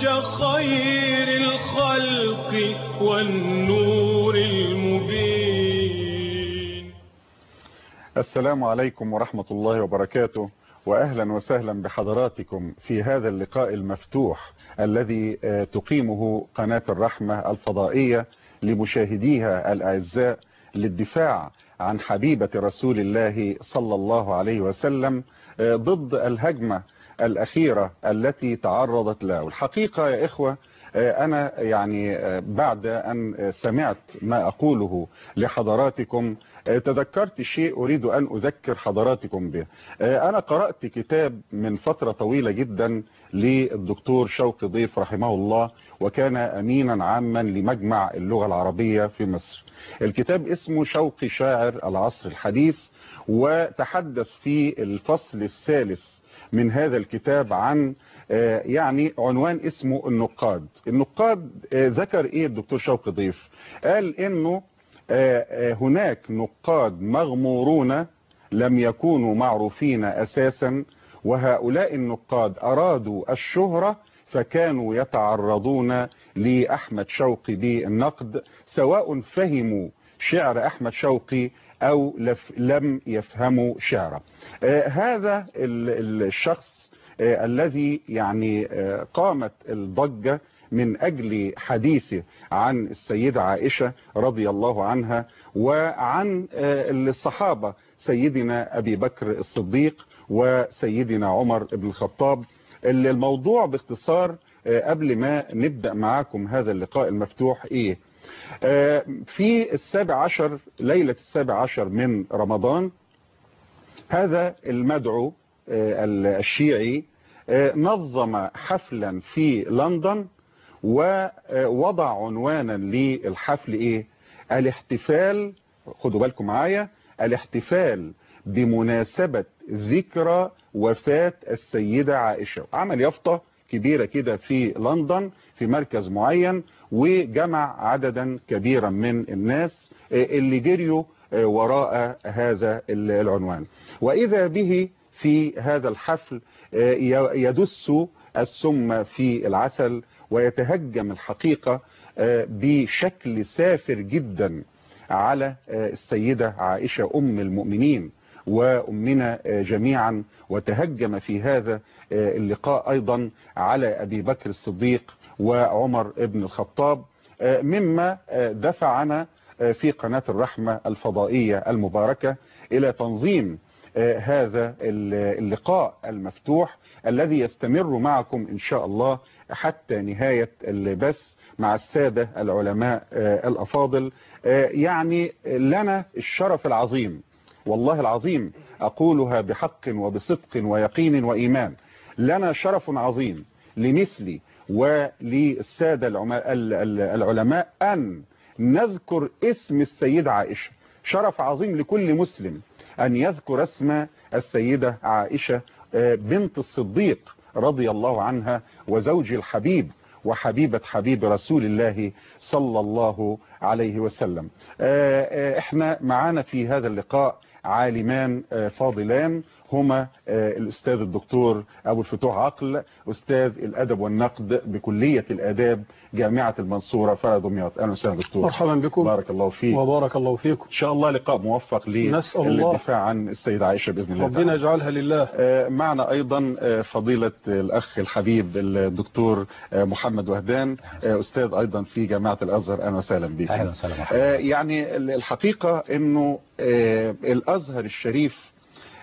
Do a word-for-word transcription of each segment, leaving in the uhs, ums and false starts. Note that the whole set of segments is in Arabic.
منهج خير الخلق والنور المبين. السلام عليكم ورحمة الله وبركاته، وأهلا وسهلا بحضراتكم في هذا اللقاء المفتوح الذي تقيمه قناة الرحمة الفضائية لمشاهديها الأعزاء للدفاع عن حبيبة رسول الله صلى الله عليه وسلم ضد الهجمة الأخيرة التي تعرضت له. الحقيقة يا إخوة، أنا يعني بعد أن سمعت ما أقوله لحضراتكم تذكرت شيء أريد أن أذكر حضراتكم به. أنا قرأت كتاب من فترة طويلة جدا للدكتور شوقي ضيف رحمه الله، وكان أمينا عاما لمجمع اللغة العربية في مصر. الكتاب اسمه شوقي شاعر العصر الحديث، وتحدث في الفصل الثالث من هذا الكتاب عن يعني عنوان اسمه النقاد. النقاد ذكر ايه الدكتور شوقي ضيف؟ قال انه هناك نقاد مغمورون لم يكونوا معروفين اساسا، وهؤلاء النقاد ارادوا الشهرة فكانوا يتعرضون لأحمد شوقي بالنقد، سواء فهموا شعر أحمد شوقي أو لم يفهموا شعره. آه هذا الشخص آه الذي يعني آه قامت الضجة من أجل حديثه عن السيدة عائشة رضي الله عنها، وعن آه الصحابة سيدنا أبي بكر الصديق وسيدنا عمر بن الخطاب. الموضوع باختصار آه قبل ما نبدأ معاكم هذا اللقاء المفتوح ايه؟ في السابع عشر ليلة السابع عشر من رمضان، هذا المدعو الشيعي نظم حفلا في لندن، ووضع عنوانا للحفل ايه؟ الاحتفال، خدوا بالكم معايا، الاحتفال بمناسبة ذكرى وفاة السيدة عائشة. عمل يافطة كبيرة كده في لندن في مركز معين، وجمع عددا كبيرا من الناس اللي جريوا وراء هذا العنوان. وإذا به في هذا الحفل يدس السم في العسل، ويتهجم الحقيقة بشكل سافر جدا على السيدة عائشة أم المؤمنين وأمنا جميعا، وتهجم في هذا اللقاء أيضا على أبي بكر الصديق وعمر ابن الخطاب، مما دفعنا في قناة الرحمة الفضائية المباركة إلى تنظيم هذا اللقاء المفتوح الذي يستمر معكم إن شاء الله حتى نهاية البث مع السادة العلماء الأفاضل. يعني لنا الشرف العظيم، والله العظيم أقولها بحق وبصدق ويقين وإيمان، لنا شرف عظيم لمثلي وللسادة العلماء أن نذكر اسم السيدة عائشة. شرف عظيم لكل مسلم أن يذكر اسم السيدة عائشة بنت الصديق رضي الله عنها، وزوج الحبيب وحبيبة حبيب رسول الله صلى الله عليه وسلم. احنا معانا في هذا اللقاء عالمان فاضلان، هما الأستاذ الدكتور أبو الفتوح عقل، أستاذ الأدب والنقد بكلية الآداب جامعة المنصورة فرع دمياط. أهلا وسهلا دكتور. مرحبا بكم. بارك الله فيك. وبارك الله فيكم. إن شاء الله لقاء موفق للدفاع عن السيدة عائشة بإذن الله. ربنا يجعلها لله. معنا أيضا فضيلة الأخ الحبيب الدكتور محمد وهدان، أستاذ أيضا في جامعة الأزهر. أهلا وسهلا بك. أهلا وسهلا. يعني الحقيقة أنه الأزهر الشريف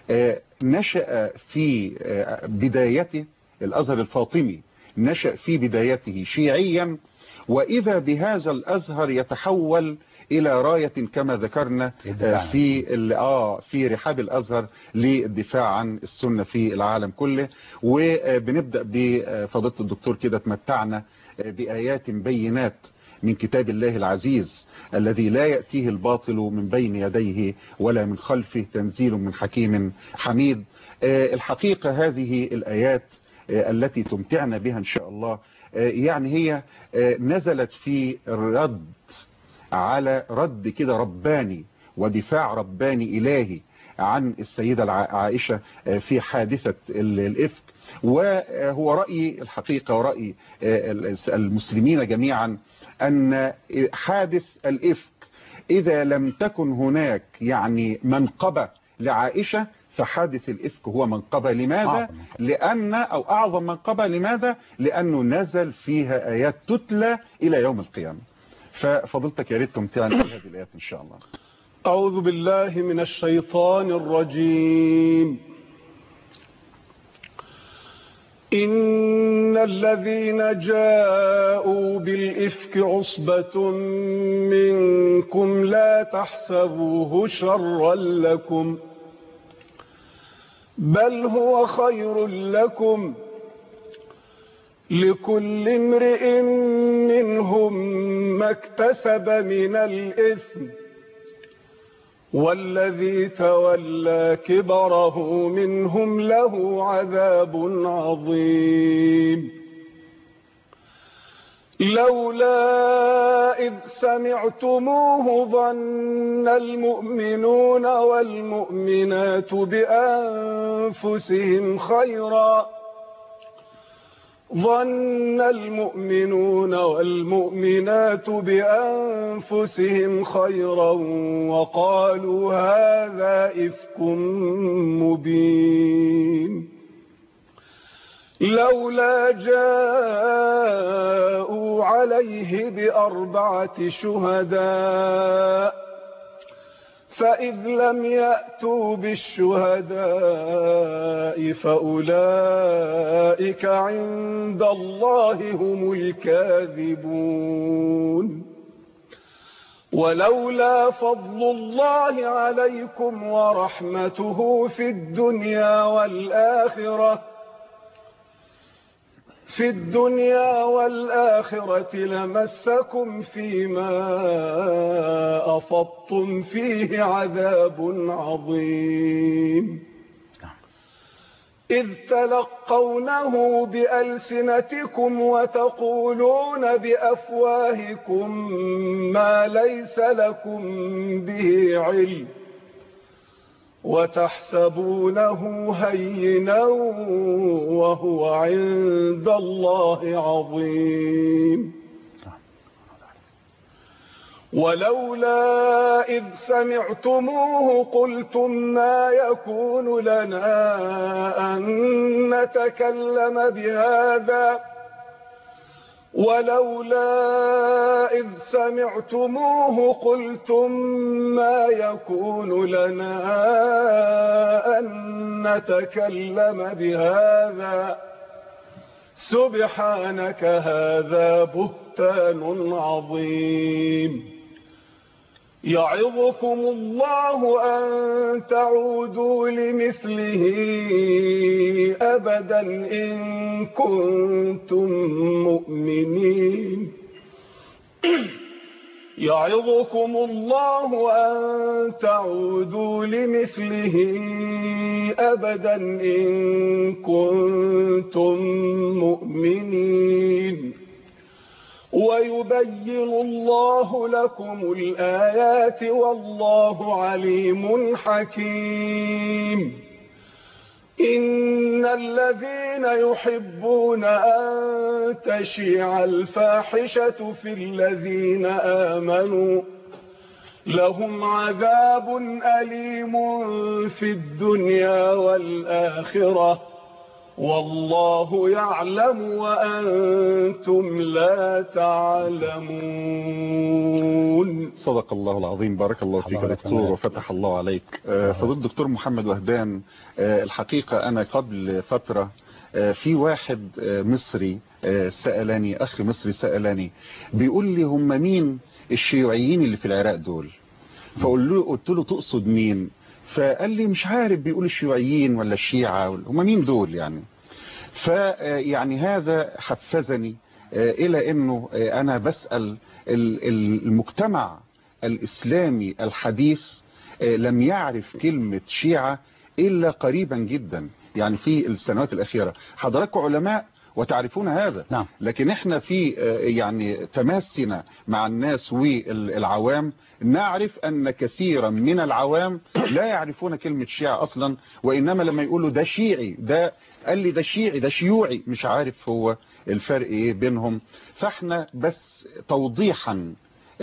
نشأ في بدايته، الأزهر الفاطمي نشأ في بدايته شيعيا، وإذا بهذا الأزهر يتحول إلى راية كما ذكرنا في آه في رحاب الأزهر للدفاع عن السنة في العالم كله. وبنبدأ بفضيلة الدكتور كده، تمتعنا بآيات بينات من كتاب الله العزيز الذي لا يأتيه الباطل من بين يديه ولا من خلفه، تنزيل من حكيم حميد. الحقيقة هذه الآيات التي تمتعنا بها إن شاء الله يعني هي نزلت في الرد على رد كده رباني ودفاع رباني إلهي عن السيدة عائشة في حادثة الإفك. وهو رأيي الحقيقة ورأي المسلمين جميعا أن حادث الإفك إذا لم تكن هناك يعني منقبة لعائشة فحادث الإفك هو منقبة. لماذا؟ لأن أو أعظم منقبة. لماذا؟ لأنه نزل فيها آيات تتلى إلى يوم القيامة. ففضلتك يا ريت تمتعنا بهذه الآيات إن شاء الله. أعوذ بالله من الشيطان الرجيم. إن الذين جاءوا بالإفك عصبة منكم لا تحسبوه شرا لكم بل هو خير لكم لكل امرئ منهم ما اكتسب من الإثم والذي تولى كبره منهم له عذاب عظيم. لولا إذ سمعتموه ظن المؤمنون والمؤمنات بأنفسهم خيرا ظن المؤمنون والمؤمنات بأنفسهم خيرا وقالوا هذا إفك مبين. لولا جاءوا عليه بأربعة شهداء فإذ لم يأتوا بالشهداء فأولئك عند الله هم الكاذبون. ولولا فضل الله عليكم ورحمته في الدنيا والآخرة في الدنيا والآخرة لمسكم فيما أفضتم فيه عذاب عظيم. إذ تلقونه بألسنتكم وتقولون بأفواهكم ما ليس لكم به علم وتحسبونه هينا وهو عند الله عظيم. ولولا إذ سمعتموه قلتم ما يكون لنا أن نتكلم بهذا ولولا إذ سمعتموه قلتم ما يكون لنا أن نتكلم بهذا سبحانك هذا بهتان عظيم. يعظكم الله أن تعودوا لمثله أبدا إن كنتم مؤمنين. يعظكم الله أن تعودوا لمثله أبدا إن كنتم مؤمنين ويبين الله لكم الآيات والله عليم حكيم. إن الذين يحبون أن تشيع الفاحشة في الذين آمنوا لهم عذاب أليم في الدنيا والآخرة والله يعلم وأنتم لا تعلمون. صدق الله العظيم. بارك الله فيك دكتور وفتح الله عليك. فضيلة الدكتور محمد وهدان، الحقيقة أنا قبل فترة في واحد مصري سألني، أخ مصري سألني بيقول لي هم مين الشيوعيين اللي في العراق دول؟ فقلت له قلت له تقصد مين؟ فقال لي مش عارف، بيقول الشيوعيين ولا الشيعة هم مين دول يعني. فيعني هذا حفزني إلى أنه أنا بسأل المجتمع الإسلامي الحديث لم يعرف كلمة شيعة إلا قريبا جدا، يعني في السنوات الأخيرة. حضراتكم علماء وتعرفون هذا. نعم. لكن احنا في يعني تماسنا مع الناس والعوام نعرف ان كثيرا من العوام لا يعرفون كلمة شيعة اصلا، وانما لما يقولوا ده شيعي، ده قال لي ده شيعي، ده شيوعي، مش عارف هو الفرق ايه بينهم. فاحنا بس توضيحا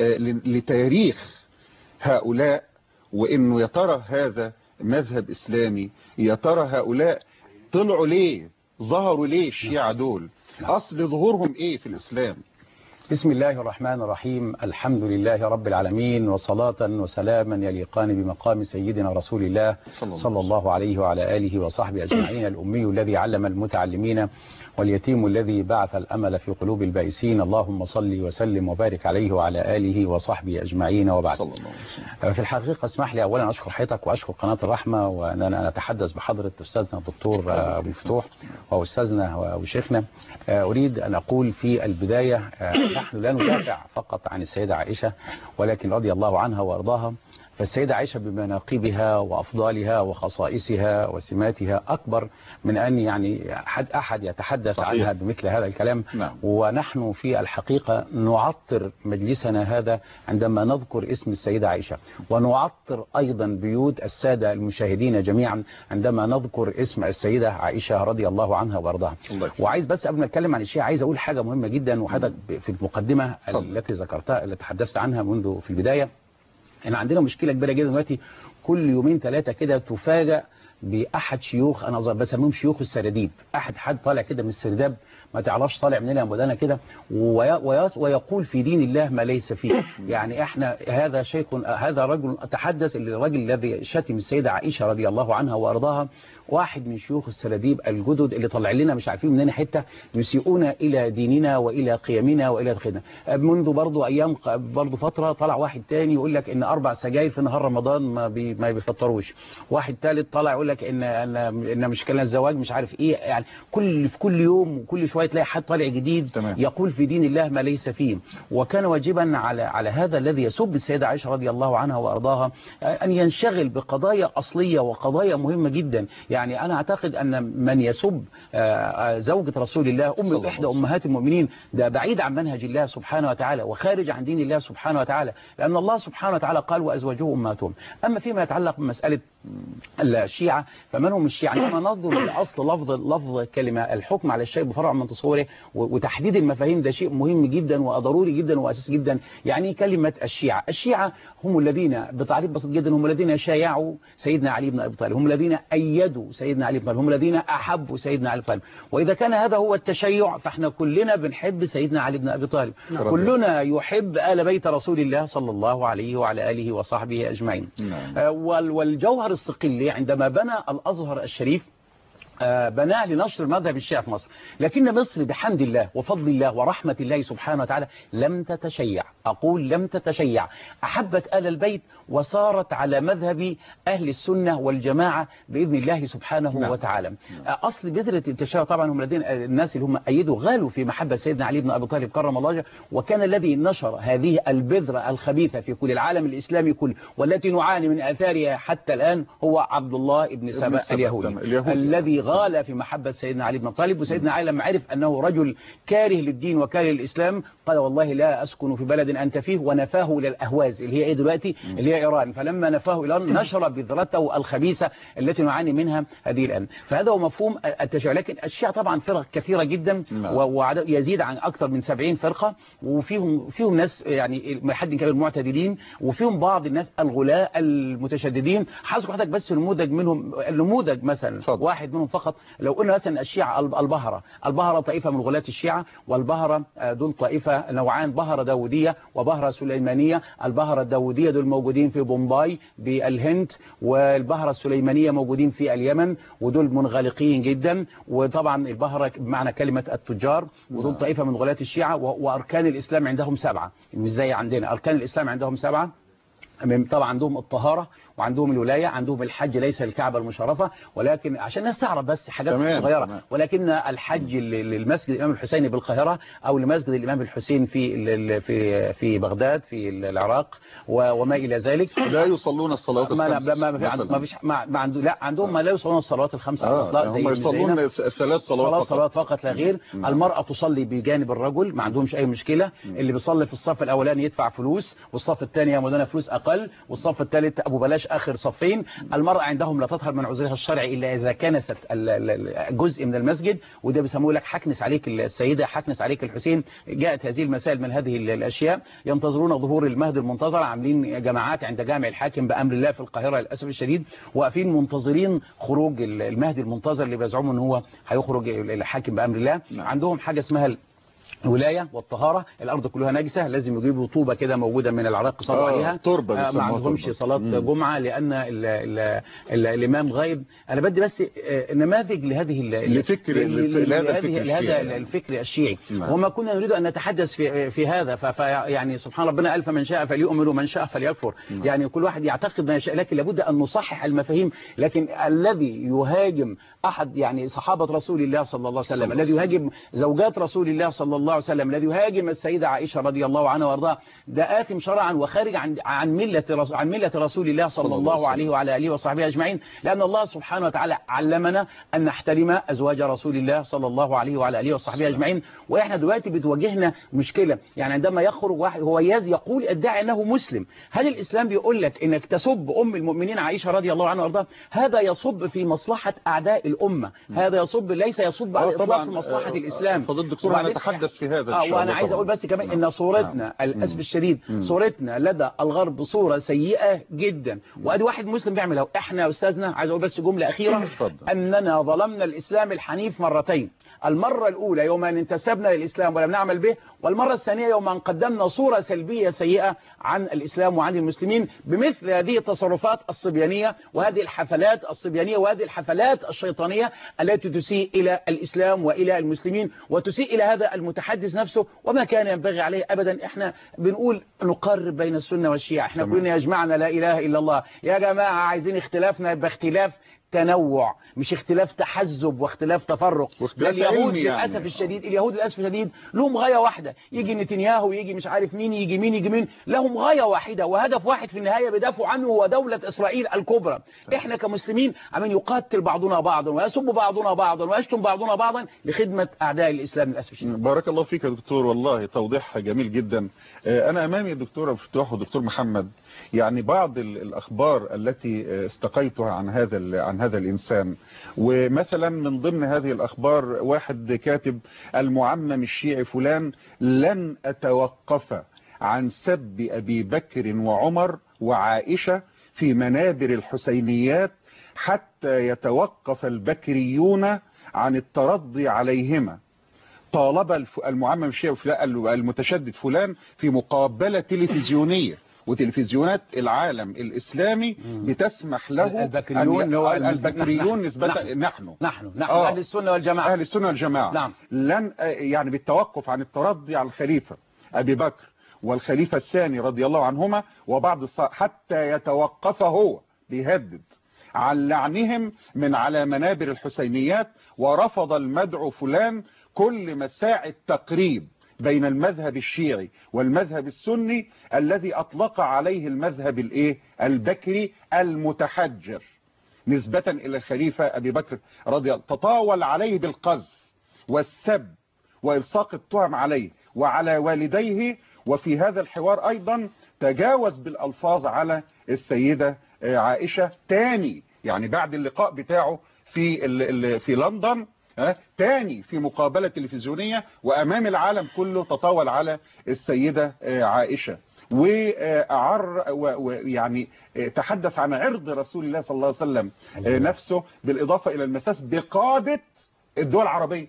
لتاريخ هؤلاء، وانه يا ترى هذا مذهب اسلامي، يا ترى هؤلاء طلعوا ليه، ظهروا ليه الشيعة دول، اصل ظهورهم ايه في الاسلام. بسم الله الرحمن الرحيم. الحمد لله رب العالمين، وصلاة وسلاما يليقان بمقام سيدنا رسول الله صلى الله عليه وعلى آله وصحبه أجمعين. الأمي الذي علم المتعلمين، واليتيم الذي بعث الأمل في قلوب البائسين. اللهم صل وسلم وبارك عليه وعلى آله وصحبه أجمعين، وبعد. في الحقيقة اسمح لي أولا أشكر حضرتك وأشكر قناة الرحمة، وأنا أتحدث بحضرة أستاذنا الدكتور أبو الفتوح وأستاذنا وشيخنا. أريد أن أقول في البداية نحن لا ندافع فقط عن السيدة عائشة، ولكن رضي الله عنها وأرضاها. فالسيدة عائشة بمناقبها وأفضالها وخصائصها وسماتها أكبر من أن يعني حد أحد يتحدث صحيح. عنها بمثل هذا الكلام. نعم. ونحن في الحقيقة نعطر مجلسنا هذا عندما نذكر اسم السيدة عائشة، ونعطر أيضا بيوت السادة المشاهدين جميعا عندما نذكر اسم السيدة عائشة رضي الله عنها وأرضاها. وعايز بس قبل ما أتكلم عن الشيء عايز أقول حاجة مهمة جدا، وحضرتك في المقدمة التي ذكرتها اللي تحدثت عنها منذ في البداية، إن عندنا مشكلة كبيرة جدا دلوقتي. كل يومين ثلاثة كده تفاجأ بأحد شيوخ، أنا بسميهم شيوخ السرديب، أحد حد طالع كده من السرداب ما تعرفش طالع منين يا مدانا كده، ويقول في دين الله ما ليس فيه. يعني احنا هذا شيخ، هذا رجل تحدث، الرجل الذي شتم السيدة عائشة رضي الله عنها وأرضاها، واحد من شيوخ السرديب الجدد اللي طلع لنا مش عارفين منين حتة، يسيئون إلى ديننا وإلى قيمنا وإلى دخلنا. منذ برضو أيام برضو فترة طلع واحد تاني يقول لك إن أربع سجاير في نهار رمضان ما بي ما بيفطروش. واحد ثالث طلع يقول لك إن إن إن مشكلة الزواج مش عارف إيه. يعني كل في كل يوم وكل شوية تلاقي حد طالع جديد تمام. يقول في دين الله ما ليس فيه. وكان واجبا على على هذا الذي يسب السيدة عائشة رضي الله عنها وأرضاها أن ينشغل بقضايا أصلية وقضايا مهمة جدا. يعني أنا أعتقد أن من يسب زوجة رسول الله أم إحدى أمهات المؤمنين ده بعيد عن منهج الله سبحانه وتعالى وخارج عن دين الله سبحانه وتعالى، لأن الله سبحانه وتعالى قال وأزواجه أمهاتهم. أما فيما يتعلق بمسألة الشيعة فمن هم الشيعة؟ لما ننظر لأصل لفظ لفظ كلمة الحكم على الشيء بفرع من تصوره وتحديد المفاهيم، ده شيء مهم جدا وضروري جدا وأساسي جدا. يعني كلمة الشيعة، الشيعة هم الذين بتعريف بسيط جدا هم الذين شايعوا سيدنا علي بن أبي طالب، هم الذين أيدوا سيدنا علي بن طالب، هم الذين أحبوا سيدنا علي بن طالب. وإذا كان هذا هو التشيع فإحنا كلنا بنحب سيدنا علي بن أبي طالب، كلنا يحب آل بيت رسول الله صلى الله عليه وعلى آله وصحبه أجمعين. والجوهر الصقلي عندما بنى الأزهر الشريف بناه لنشر مذهب الشيعة في مصر، لكن مصر بحمد الله وفضل الله ورحمة الله سبحانه وتعالى لم تتشيع. أقول لم تتشيع، أحبت آل البيت وصارت على مذهب أهل السنة والجماعة بإذن الله سبحانه نعم. وتعالى. أصل بذرة التشيع طبعا هم الذين الناس اللي هم أيدوا غالوا في محبة سيدنا علي بن أبي طالب كرم الله وجهه، وكان الذي نشر هذه البذرة الخبيثة في كل العالم الإسلامي كله والتي نعاني من آثارها حتى الآن هو عبد الله بن سبأ اليهودي الذي غال في محبة سيدنا علي بن طالب. وسيدنا علي لما عرف أنه رجل كاره للدين وكاره للإسلام قال والله لا أسكن في بلد أنت فيه، ونفاه إلى الأهواز اللي هي إيه دلوقتي اللي هي إيران. فلما نفاه إلى إيران نشر بذرته الخبيثة التي نعاني منها هذه الآن. فهذا هو مفهوم التشيع. لكن الشيعة طبعا فرق كثيرة جدا وعدد يزيد عن أكثر من سبعين فرقة، وفيهم فيهم ناس يعني حد كبير معتدلين، وفيهم بعض الناس الغلاة المتشددين. حاسس حضرتك بس نموذج منهم، النموذج مثلا فضل. واحد منهم فقط. لو قلنا مثلا الشيعة البهرة، البهرة طائفة من غلاة الشيعة، والبهرة دول طائفة نوعان، بهرة داودية وبهرة سليمانية. البهرة الداودية دول موجودين في بومباي بالهند، والبهرة السليمانية موجودين في اليمن، ودول منغلقين جدا. وطبعا البهرة بمعنى كلمة التجار، ودول طائفة من غلاة الشيعة. وأركان الإسلام عندهم سبعة، مش زي عندنا. أركان الإسلام عندهم سبعة، طبعا عندهم الطهارة وعندهم الولاية، عندهم الحج ليس الكعبة المشرفة، ولكن عشان الناس تعرف بس حاجات تمام صغيرة تمام. ولكن الحج للمسجد الإمام الحسين بالقاهرة أو لمسجد الإمام الحسين في في في بغداد في العراق وما إلى ذلك لا يصلون الصلوات ما الخمس ما ما ما فيش ما ما عنده لا عندهم ما لا يصلون الصلوات الخمس على آه الإطلاق، هم يصلون الثلاث صلوات ثلاث فقط. صلوات فقط لا غير. مم. المرأة تصلي بجانب الرجل، ما عندهمش أي مشكلة. مم. اللي بيصلي في الصف الأولاني يدفع فلوس، والصف الثاني يا مولانا فلوس أقل، والصف الثالث أبو بلاش آخر صفين. المرأة عندهم لا تظهر من عذرها الشرعي إلا إذا كنست جزء من المسجد، وده بيسموه لك حكنس عليك السيدة، حكنس عليك الحسين. جاءت هذه المسائل من هذه الأشياء. ينتظرون ظهور المهدي المنتظر، عاملين جماعات عند جامع الحاكم بأمر الله في القاهرة للأسف الشديد، واقفين منتظرين خروج المهدي المنتظر اللي بيزعموا ان هو هيخرج الحاكم بأمر الله. نعم. عندهم حاجة اسمها الولاية والطهارة، الأرض كلها نجسة، لازم يجيبوا طوبة كده موجودة من العراق يصلوا آه عليها. تربة آه ما عندهمش تربة. صلاة مم. جمعة لأن ال ال ال الإمام غايب. أنا بدي بس آه نماذج لهذه لفكر لهذا الفكر, الفكر الشيعي. نعم. وما كنا نريد أن نتحدث في في هذا، فيعني سبحان ربنا ألف من شاء فليؤمن ومن شاء فليكفر. نعم. يعني كل واحد يعتقد ما يشاء، لكن لابد أن نصحح المفاهيم. لكن الذي يهاجم أحد يعني صحابة رسول الله صلى الله عليه وسلم، الذي يهاجم زوجات رسول الله صلى الله عليه وسلم، الذي يهاجم السيدة عائشة رضي الله عنها وارضاها، ده آثم شرعا وخارج عن عن ملة عن ملة رسول الله صلى الله عليه وعلى آله وصحبه أجمعين. لأن الله سبحانه وتعالى علمنا أن نحترم أزواج رسول الله صلى الله عليه وعلى آله وصحبه أجمعين. وإحنا دلوقتي بتواجهنا مشكلة، يعني عندما يخرج واحد هو يقول ادعي أنه مسلم، هل الإسلام بيقول لك إنك تسب أم المؤمنين عائشة رضي الله عنها وارضاها؟ هذا يصب في مصلحة أعداء الأمة، هذا يصب ليس يصب على الإطلاق في مصلحة الإسلام. فضل الدكتور أنا أتحدث في هذا آه وأنا عايز أقول بس كمان إن صورتنا الأسف الشديد صورتنا لدى الغرب صورة سيئة جدا. وأدي واحد مسلم بيعملها. إحنا يا أستاذنا عايز أقول بس جملة أخيرة، أننا ظلمنا الإسلام الحنيف مرتين. المرة الأولى يوم أن انتسبنا للإسلام ولم نعمل به، والمرة الثانية يوم أن قدمنا صورة سلبية سيئة عن الإسلام وعن المسلمين بمثل هذه التصرفات الصبيانية وهذه الحفلات الصبيانية وهذه الحفلات الشيطانية التي تسيء إلى الإسلام وإلى المسلمين وتسيء إلى هذا المتحدث نفسه وما كان ينبغي عليه أبدا. إحنا بنقول نقرب بين السنة والشيعة، إحنا كلنا يجمعنا لا إله إلا الله. يا جماعة عايزين اختلافنا يبقى اختلاف تنوع، مش اختلاف تحزب واختلاف تفرق. اليهود للأسف يعني. الشديد اليهود للأسف الشديد لهم غاية واحدة، يجي نتنياهو يجي مش عارف مين يجي مين يجي مين، لهم غاية واحدة وهدف واحد في النهاية بيدافعوا عنه هو دولة إسرائيل الكبرى. احنا كمسلمين عمين يقاتل بعضنا بعضا ويسب بعضنا بعضا ويشتم بعضنا بعضا لخدمة أعداء الإسلام للأسف الشديد. بارك الله فيك يا دكتور، والله توضيح جميل جدا. أنا أمامي الدكتور فتوح والدكتور محمد، يعني بعض الأخبار التي استقيتها عن هذا عن هذا الإنسان. ومثلا من ضمن هذه الأخبار واحد كاتب: المعمم الشيعي فلان لن أتوقف عن سب أبي بكر وعمر وعائشة في منابر الحسينيات حتى يتوقف البكريون عن الترضي عليهما. طالب المعمم الشيعي المتشدد فلان في مقابلة تلفزيونية، وتلفزيونات العالم الإسلامي بتسمح له البكريون هو البكريون نسبة نحن نحن, نحن, نحن آه أهل السنة والجماعة أهل السنة والجماعة نعم. لن يعني بالتوقف عن الترضي على الخليفة أبي بكر والخليفة الثاني رضي الله عنهما وبعض الصحابة حتى يتوقف هو بيهدد عن لعنهم من على منابر الحسينيات. ورفض المدعو فلان كل مساعي التقريب بين المذهب الشيعي والمذهب السني الذي أطلق عليه المذهب الايه البكري المتحجر نسبة إلى الخليفة أبي بكر رضي الله. تطاول عليه بالقذف والسب وإلصاق التهم عليه وعلى والديه. وفي هذا الحوار أيضا تجاوز بالألفاظ على السيدة عائشة تاني، يعني بعد اللقاء بتاعه في في لندن تاني في مقابلة تلفزيونية وأمام العالم كله تطاول على السيدة عائشة وأعر ويعني تحدث عن عرض رسول الله صلى الله عليه وسلم نفسه، بالإضافة إلى المساس بقادة الدول العربية.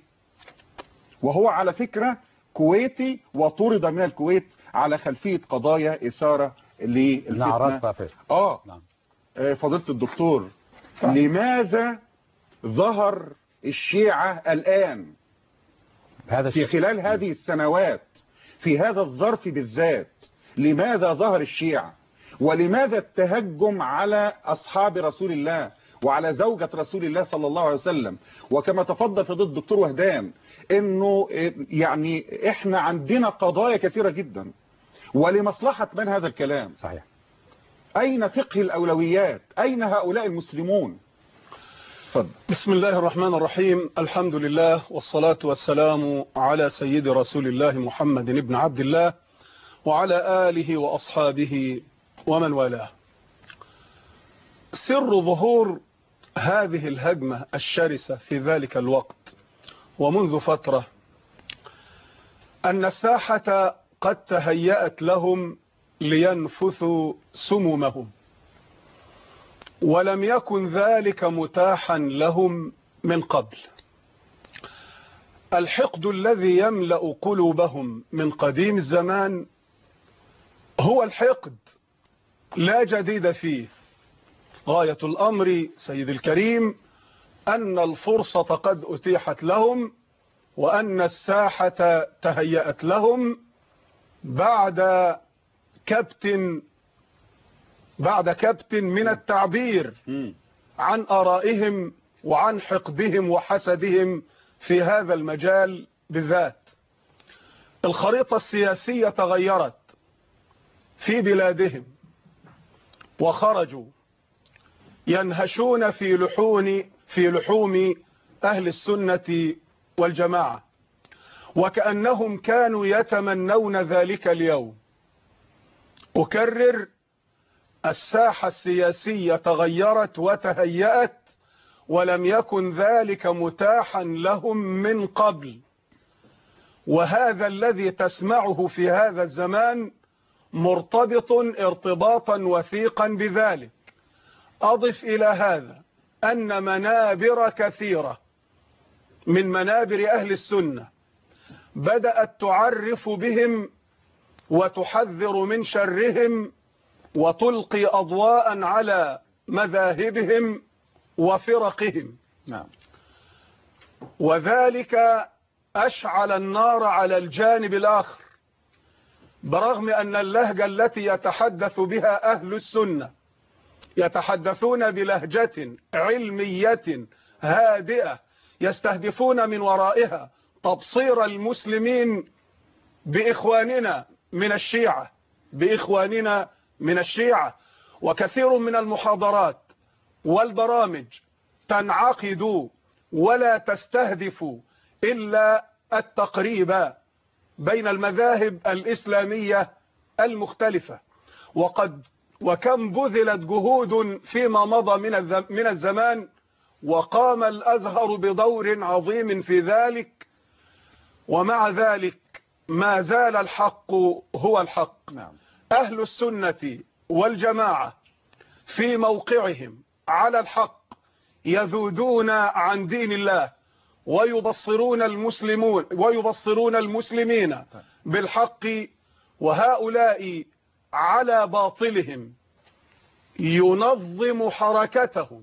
وهو على فكرة كويتي وطرد من الكويت على خلفية قضايا إثارة للفتنة. آه فضيلة الدكتور، لماذا ظهر الشيعة الآن هذا في خلال هذه السنوات في هذا الظرف بالذات؟ لماذا ظهر الشيعة ولماذا التهجم على أصحاب رسول الله وعلى زوجة رسول الله صلى الله عليه وسلم؟ وكما تفضل فضيلة الدكتور وهدان انه يعني احنا عندنا قضايا كثيرة جدا، ولمصلحة من هذا الكلام؟ صحيح. اين فقه الاولويات؟ اين هؤلاء المسلمون؟ فضل. بسم الله الرحمن الرحيم. الحمد لله والصلاة والسلام على سيد رسول الله محمد بن عبد الله وعلى آله وأصحابه ومن والاه. سر ظهور هذه الهجمة الشرسة في ذلك الوقت ومنذ فترة أن الساحة قد تهيأت لهم لينفثوا سمومهم، ولم يكن ذلك متاحا لهم من قبل. الحقد الذي يملأ قلوبهم من قديم الزمان هو الحقد، لا جديد فيه. غاية الأمر سيد الكريم أن الفرصة قد أتيحت لهم، وأن الساحة تهيأت لهم بعد كبت بعد كبت من التعبير عن آرائهم وعن حقدهم وحسدهم في هذا المجال بالذات. الخريطة السياسية تغيرت في بلادهم، وخرجوا ينهشون في لحون في لحوم أهل السنة والجماعة، وكأنهم كانوا يتمنون ذلك اليوم. أكرر، الساحة السياسية تغيرت وتهيأت، ولم يكن ذلك متاحا لهم من قبل. وهذا الذي تسمعه في هذا الزمان مرتبط ارتباطا وثيقا بذلك. أضف إلى هذا أن منابر كثيرة من منابر أهل السنة بدأت تعرف بهم وتحذر من شرهم وتلقي أضواء على مذاهبهم وفرقهم. نعم. وذلك أشعل النار على الجانب الآخر، برغم أن اللهجة التي يتحدث بها أهل السنة يتحدثون بلهجة علمية هادئة يستهدفون من ورائها تبصير المسلمين بإخواننا من الشيعة بإخواننا من الشيعة. وكثير من المحاضرات والبرامج تنعقد ولا تستهدف إلا التقريب بين المذاهب الإسلامية المختلفة. وقد وكم بذلت جهود فيما مضى من من الزمان، وقام الأزهر بدور عظيم في ذلك، ومع ذلك ما زال الحق هو الحق. نعم. أهل السنة والجماعة في موقعهم على الحق يذودون عن دين الله، ويبصرون المسلمون ويبصرون المسلمين بالحق، وهؤلاء على باطلهم ينظم حركتهم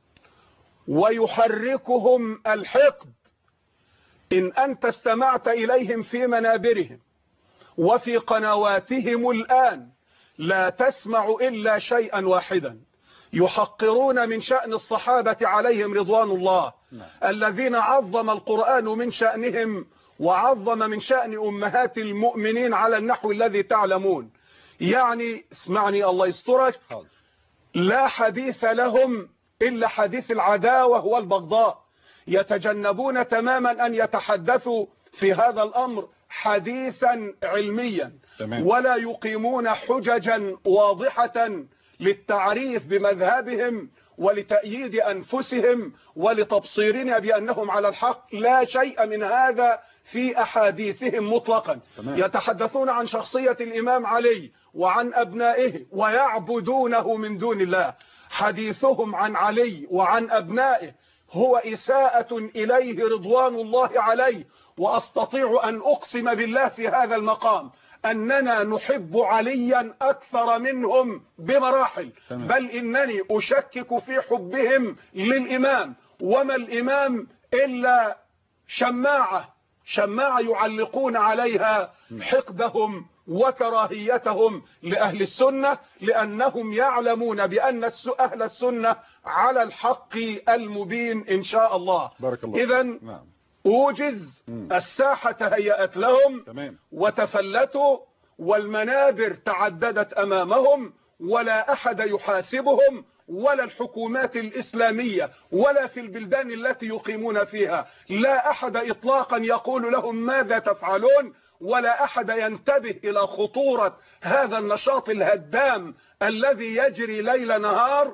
ويحركهم الحقد. إن أنت استمعت إليهم في منابرهم وفي قنواتهم الآن لا تسمع إلا شيئا واحدا: يحقرون من شأن الصحابة عليهم رضوان الله، الذين عظم القرآن من شأنهم وعظم من شأن أمهات المؤمنين على النحو الذي تعلمون. يعني اسمعني الله يسترك، لا حديث لهم إلا حديث العداوة والبغضاء. يتجنبون تماما أن يتحدثوا في هذا الأمر حديثا علميا، ولا يقيمون حججا واضحة للتعريف بمذهبهم ولتأييد أنفسهم ولتبصيرنا بأنهم على الحق. لا شيء من هذا في أحاديثهم مطلقا. يتحدثون عن شخصية الإمام علي وعن أبنائه ويعبدونه من دون الله. حديثهم عن علي وعن أبنائه هو إساءة إليه رضوان الله عليه. وأستطيع أن أقسم بالله في هذا المقام أننا نحب عليا أكثر منهم بمراحل، بل إنني أشكك في حبهم للإمام. وما الإمام إلا شماعة شماعة يعلقون عليها حقدهم وكراهيتهم لأهل السنة، لأنهم يعلمون بأن أهل السنة على الحق المبين إن شاء الله. إذا نعم. أوجز مم. الساحة تهيأت لهم تمام. وتفلتوا والمنابر تعددت أمامهم، ولا أحد يحاسبهم، ولا الحكومات الإسلامية ولا في البلدان التي يقيمون فيها، لا أحد إطلاقا يقول لهم ماذا تفعلون، ولا أحد ينتبه إلى خطورة هذا النشاط الهدام الذي يجري ليل نهار،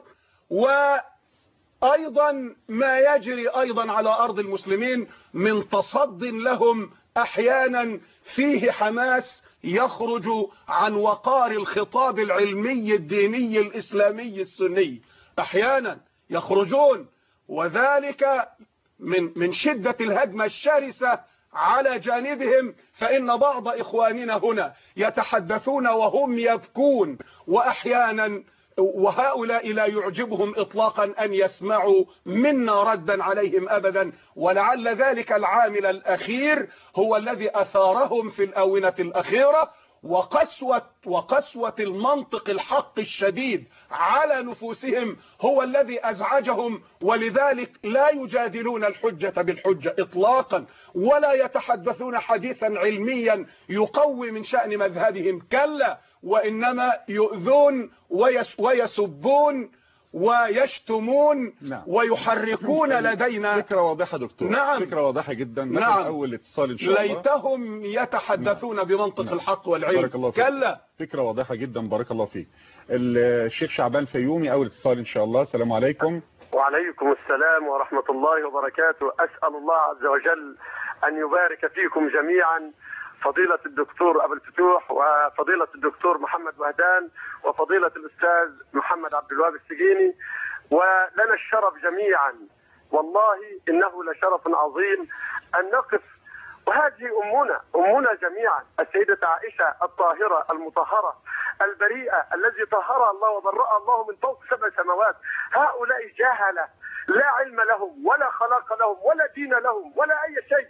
وأيضا ما يجري أيضا على أرض المسلمين من تصد لهم أحيانا فيه حماس يخرج عن وقار الخطاب العلمي الديني الإسلامي السني. أحيانا يخرجون وذلك من من شدة الهجمة الشرسة على جانبهم، فإن بعض إخواننا هنا يتحدثون وهم يبكون، وأحيانا وهؤلاء لا يعجبهم إطلاقا أن يسمعوا منا ردا عليهم أبدا، ولعل ذلك العامل الأخير هو الذي أثارهم في الآونة الأخيرة، وقسوة وقسوة المنطق الحق الشديد على نفوسهم هو الذي أزعجهم، ولذلك لا يجادلون الحجة بالحجة إطلاقا، ولا يتحدثون حديثا علميا يقوي من شأن مذهبهم، كلا، وإنما يؤذون ويس ويسبون ويشتمون. نعم. ويحركون لدينا فكرة واضحة دكتور. نعم. فكرة واضحة جدا. نعم. أول اتصال إن شاء الله. ليتهم يتحدثون نعم. بمنطق نعم. الحق والعلم. بارك الله فيك. كلا. فكرة واضحة جدا. بارك الله فيك. الشيخ شعبان فيومي أول اتصال إن شاء الله. السلام عليكم. وعليكم السلام ورحمة الله وبركاته. أسأل الله عز وجل أن يبارك فيكم جميعا، فضيلة الدكتور أبو الفتوح وفضيلة الدكتور محمد وهدان وفضيلة الأستاذ محمد عبد الوهاب السجيني، ولنا الشرف جميعا، والله إنه لشرف عظيم أن نقف، وهذه أمنا أمنا جميعا السيدة عائشة الطاهرة المطهرة البريئة الذي طهرها الله وبرأها الله من فوق سبع سماوات. هؤلاء جهلة لا علم لهم ولا خلاق لهم ولا دين لهم ولا أي شيء.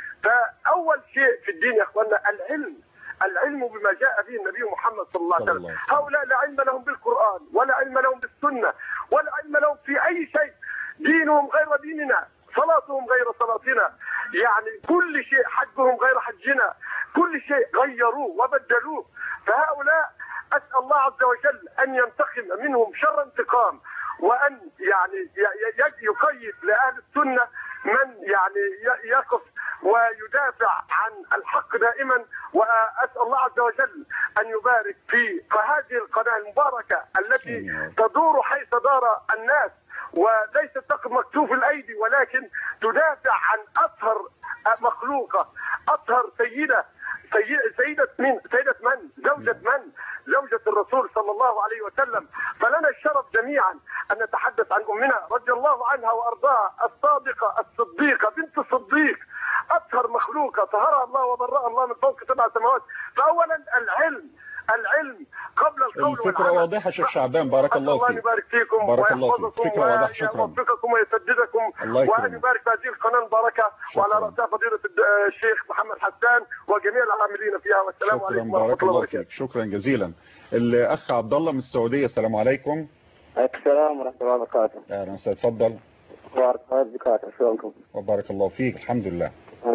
فأول شيء في الدين يا أخوانا العلم، العلم بما جاء به النبي محمد صلى الله عليه وسلم. هؤلاء لا علم لهم بالقرآن ولا علم لهم بالسنة ولا علم لهم في أي شيء، دينهم غير ديننا، صلاتهم غير صلاتنا، يعني كل شيء، حجهم غير حجنا، كل شيء غيروه وبدلوه. فهؤلاء أسأل الله عز وجل أن ينتقم منهم شر انتقام، وأن يعني يقيد لأهل السنة من يعني يقف ويدافع عن الحق دائما. وأسأل الله عز وجل أن يبارك في هذه القناة المباركة التي تدور حيث دار الناس، وليست تقف مكتوف الأيدي، ولكن تدافع عن أطهر مخلوقة، أطهر سيدة، سيدة من سيدة من زوجة من زوجة الرسول صلى الله عليه وسلم. فلنا الشرف جميعا أن نتحدث عن أمنا رضي الله عنها وأرضاها الصادقة الصديقة بنت الصديق، أطهر مخلوقة طهرها الله وبرأها الله من فوق سبع سماوات. فأولا العلم، العلم قبل القول والعمل. الفكرة واضحة شيخ شعبان. بارك الله فيك. الله يبارك فيكم بارك الله فيك. فكرة واضحة. شكرا. ويوفقكم ويسددكم، وأن يبارك في هذه القناة المباركة، وعلى رأسها فضيلة الشيخ محمد حسان وجميع العاملين فيها. والسلام عليكم ورحمة الله وبركاته. شكرا جزيلا. الأخ عبد الله من السعودية. السلام عليكم. السلام ورحمة الله وبركاته. أهلا وسهلا. تفضل. بارك الله فيك. شلونكم؟ وبارك الله فيك. الحمد لله.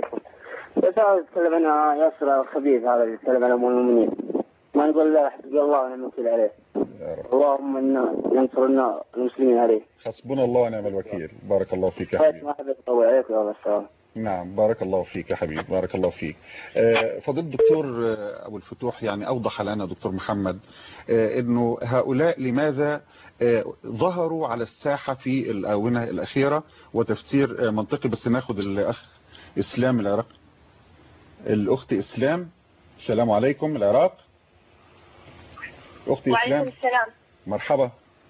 بس عاوز اتكلم عن ياسر الخبيث هذا اللي يتكلم عن المؤمنين، ما نقول لا حسبي الله ونعم الوكيل عليه. اللهم إنا ننصر المسلمين عليه. حسبنا الله ونعم الوكيل. بارك الله فيك يا حبيبي. ما حبيت اطول عليك يا الله. نعم بارك الله فيك يا حبيبي. بارك الله فيك. فضيلة الدكتور أبو الفتوح يعني أوضح لنا دكتور محمد أنه هؤلاء لماذا ظهروا على الساحة في الآونة الأخيرة، وتفسير منطقي. بس ناخد الأخ إسلام العراق. الأخت إسلام. السلام عليكم. العراق. أختي إسلام. وعليكم السلام. مرحبا.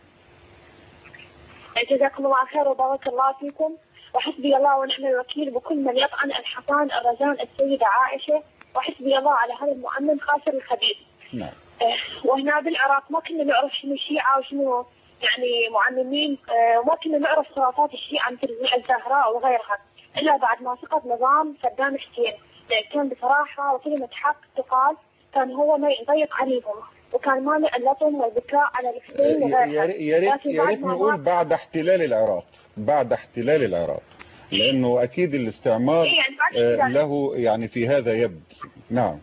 جزاكم الله خير وبارك الله فيكم، وحسبي الله ونعم الوكيل بكل من يطعن الحصان الرزان السيدة عائشة، وحسبي الله على هذا المؤمن خاسر الخبيث. نعم. وهنا بالعراق ما كنا نعرف شنو شيعة وشنو يعني معممين، ما كنا نعرف خرافات الشيعة مثل الزهراء وغيرها. إلا بعد ما سقط نظام صدام حسين، لأن كان بصراحة وكلمة حق تقال كان هو ما يضيق عليهم، وكان مانع اللطم والبكاء على الحسين وغيرها. يا ريت يا ريت يا ريت نقول بعد احتلال العراق، بعد احتلال العراق، لأنه أكيد الاستعمار يعني له يعني في هذا يد. نعم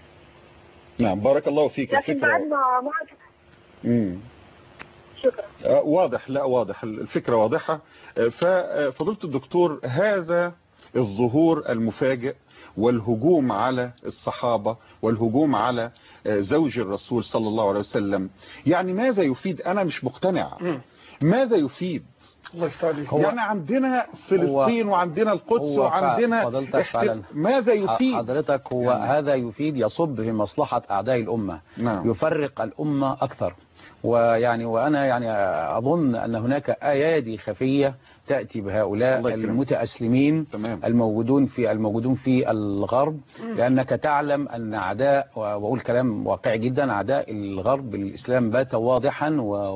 نعم بارك الله فيك. لكن بعد ما ما امم شكرا. واضح، لا واضح، الفكرة واضحة. ففضيلة الدكتور، هذا الظهور المفاجئ والهجوم على الصحابة والهجوم على زوج الرسول صلى الله عليه وسلم، يعني ماذا يفيد؟ أنا مش مقتنع. ماذا يفيد؟ الله يفتح. يعني عندنا فلسطين وعندنا القدس وعندنا فعلا. ماذا يفيد حضرتك؟ هو يعني هذا يفيد يصب في مصلحة أعداء الأمة. نعم. يفرق الأمة أكثر. ويعني وأنا يعني أظن أن هناك أيادي خفية تأتي بهؤلاء المتأسلمين تمام. الموجودون في الموجودون في الغرب، لأنك تعلم أن أعداء، وأقول كلام واقعي جدا، أعداء الغرب الإسلام بات واضحا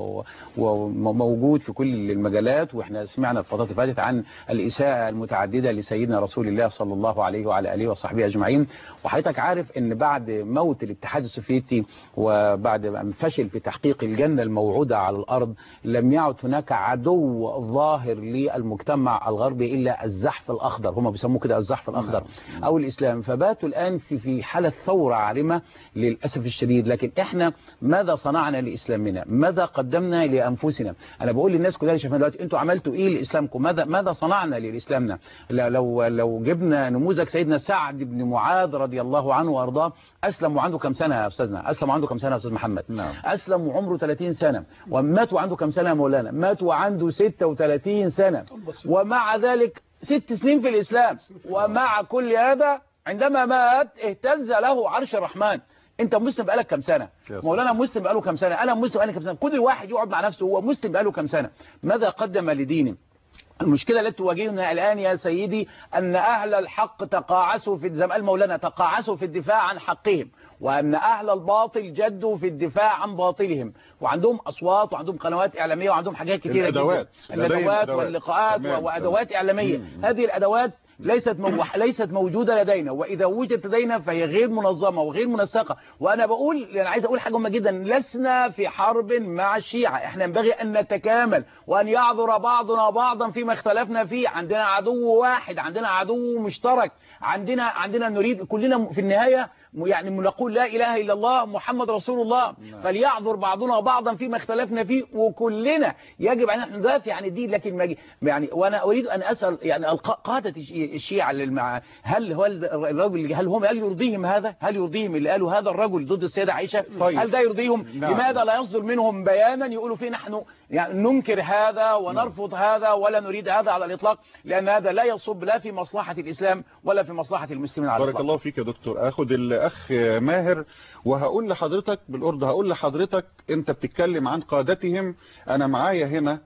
وموجود في كل المجالات. وإحنا سمعنا في الفترات اللي فاتت عن الإساءة المتعددة لسيدنا رسول الله صلى الله عليه وعلى آله وصحبه أجمعين. وحضرتك عارف أن بعد موت الاتحاد السوفيتي وبعد أن فشل في تحقيق الجنة الموعودة على الأرض، لم يعد هناك عدو ظاهر للمجتمع الغربي إلا الزحف الأخضر، هم بيسموه كده الزحف الأخضر أو الإسلام. فباتوا الآن في في حالة ثورة عارمة للأسف الشديد. لكن إحنا ماذا صنعنا لإسلامنا؟ ماذا قدمنا لأنفسنا؟ أنا بقول للناس كلها اللي شايفين دلوقتي، أنتوا عملتوا إيه لإسلامكم؟ ماذا ماذا صنعنا لإسلامنا؟ لو لو جبنا نموذج سيدنا سعد بن معاذ رضي الله عنه وأرضاه، أسلم وعنده كم سنة يا أستاذنا؟ أسلم وعنده كم سنة يا أستاذ محمد؟ نعم. أسلم وعمره ثلاثين سنة، ومات وعنده كم سنة يا مولانا؟ مات وعنده ستة وثلاثين سنة، ومع ذلك ست سنين في الإسلام. ومع كل هذا عندما مات اهتز له عرش الرحمن. انت مسلم بقالك كم سنة؟ مولانا مسلم بقاله كم سنة؟ انا مسلم بقالي كم سنة؟ كل واحد يقعد مع نفسه، هو مسلم بقاله كم سنة؟ ماذا قدم لدينه؟ المشكلة التي تواجهنا الآن يا سيدي أن أهل الحق تقاعسوا في، زي ما قال مولانا، تقاعسوا في الدفاع عن حقهم، وأن أهل الباطل جدوا في الدفاع عن باطلهم، وعندهم أصوات وعندهم قنوات إعلامية وعندهم حاجات كثيرة الأدوات. جدا، الأدوات واللقاءات تمام. وأدوات تمام. إعلامية. مم. هذه الأدوات ليست مو... ليست موجودة لدينا، وإذا وجدت لدينا فهي غير منظمة وغير منسقة. وأنا بقول، أنا عايز أقول حاجة مهمة جدا، لسنا في حرب مع الشيعة، إحنا ينبغي أن نتكامل وأن يعذر بعضنا بعضا فيما اختلفنا فيه. عندنا عدو واحد، عندنا عدو مشترك، عندنا عندنا نريد كلنا في النهاية يعني نقول لا إله إلا الله محمد رسول الله. فليعذر بعضنا بعضا فيما اختلفنا فيه، وكلنا يجب أن نحن ندافع عن الدين. لكن يعني وأنا أريد أن أسأل يعني قادة الشيعة للمع... هل هو الرجل هل هم هل يرضيهم هذا؟ هل يرضيهم اللي قالوا هذا الرجل ضد السيدة عائشة؟ طيب. هل ده يرضيهم؟ نعم. لماذا لا يصدر منهم بيانا يقولوا فيه نحن يعني ننكر هذا ونرفض نعم. هذا ولا نريد هذا على الإطلاق، لأن هذا لا يصب لا في مصلحة الإسلام ولا في مصلحة المسلمين على الإطلاق. بارك الله فيك يا دكتور. أخذ الأخ ماهر وهقول لحضرتك بالأرض، هقول لحضرتك أنت بتتكلم عن قادتهم، أنا معايا هنا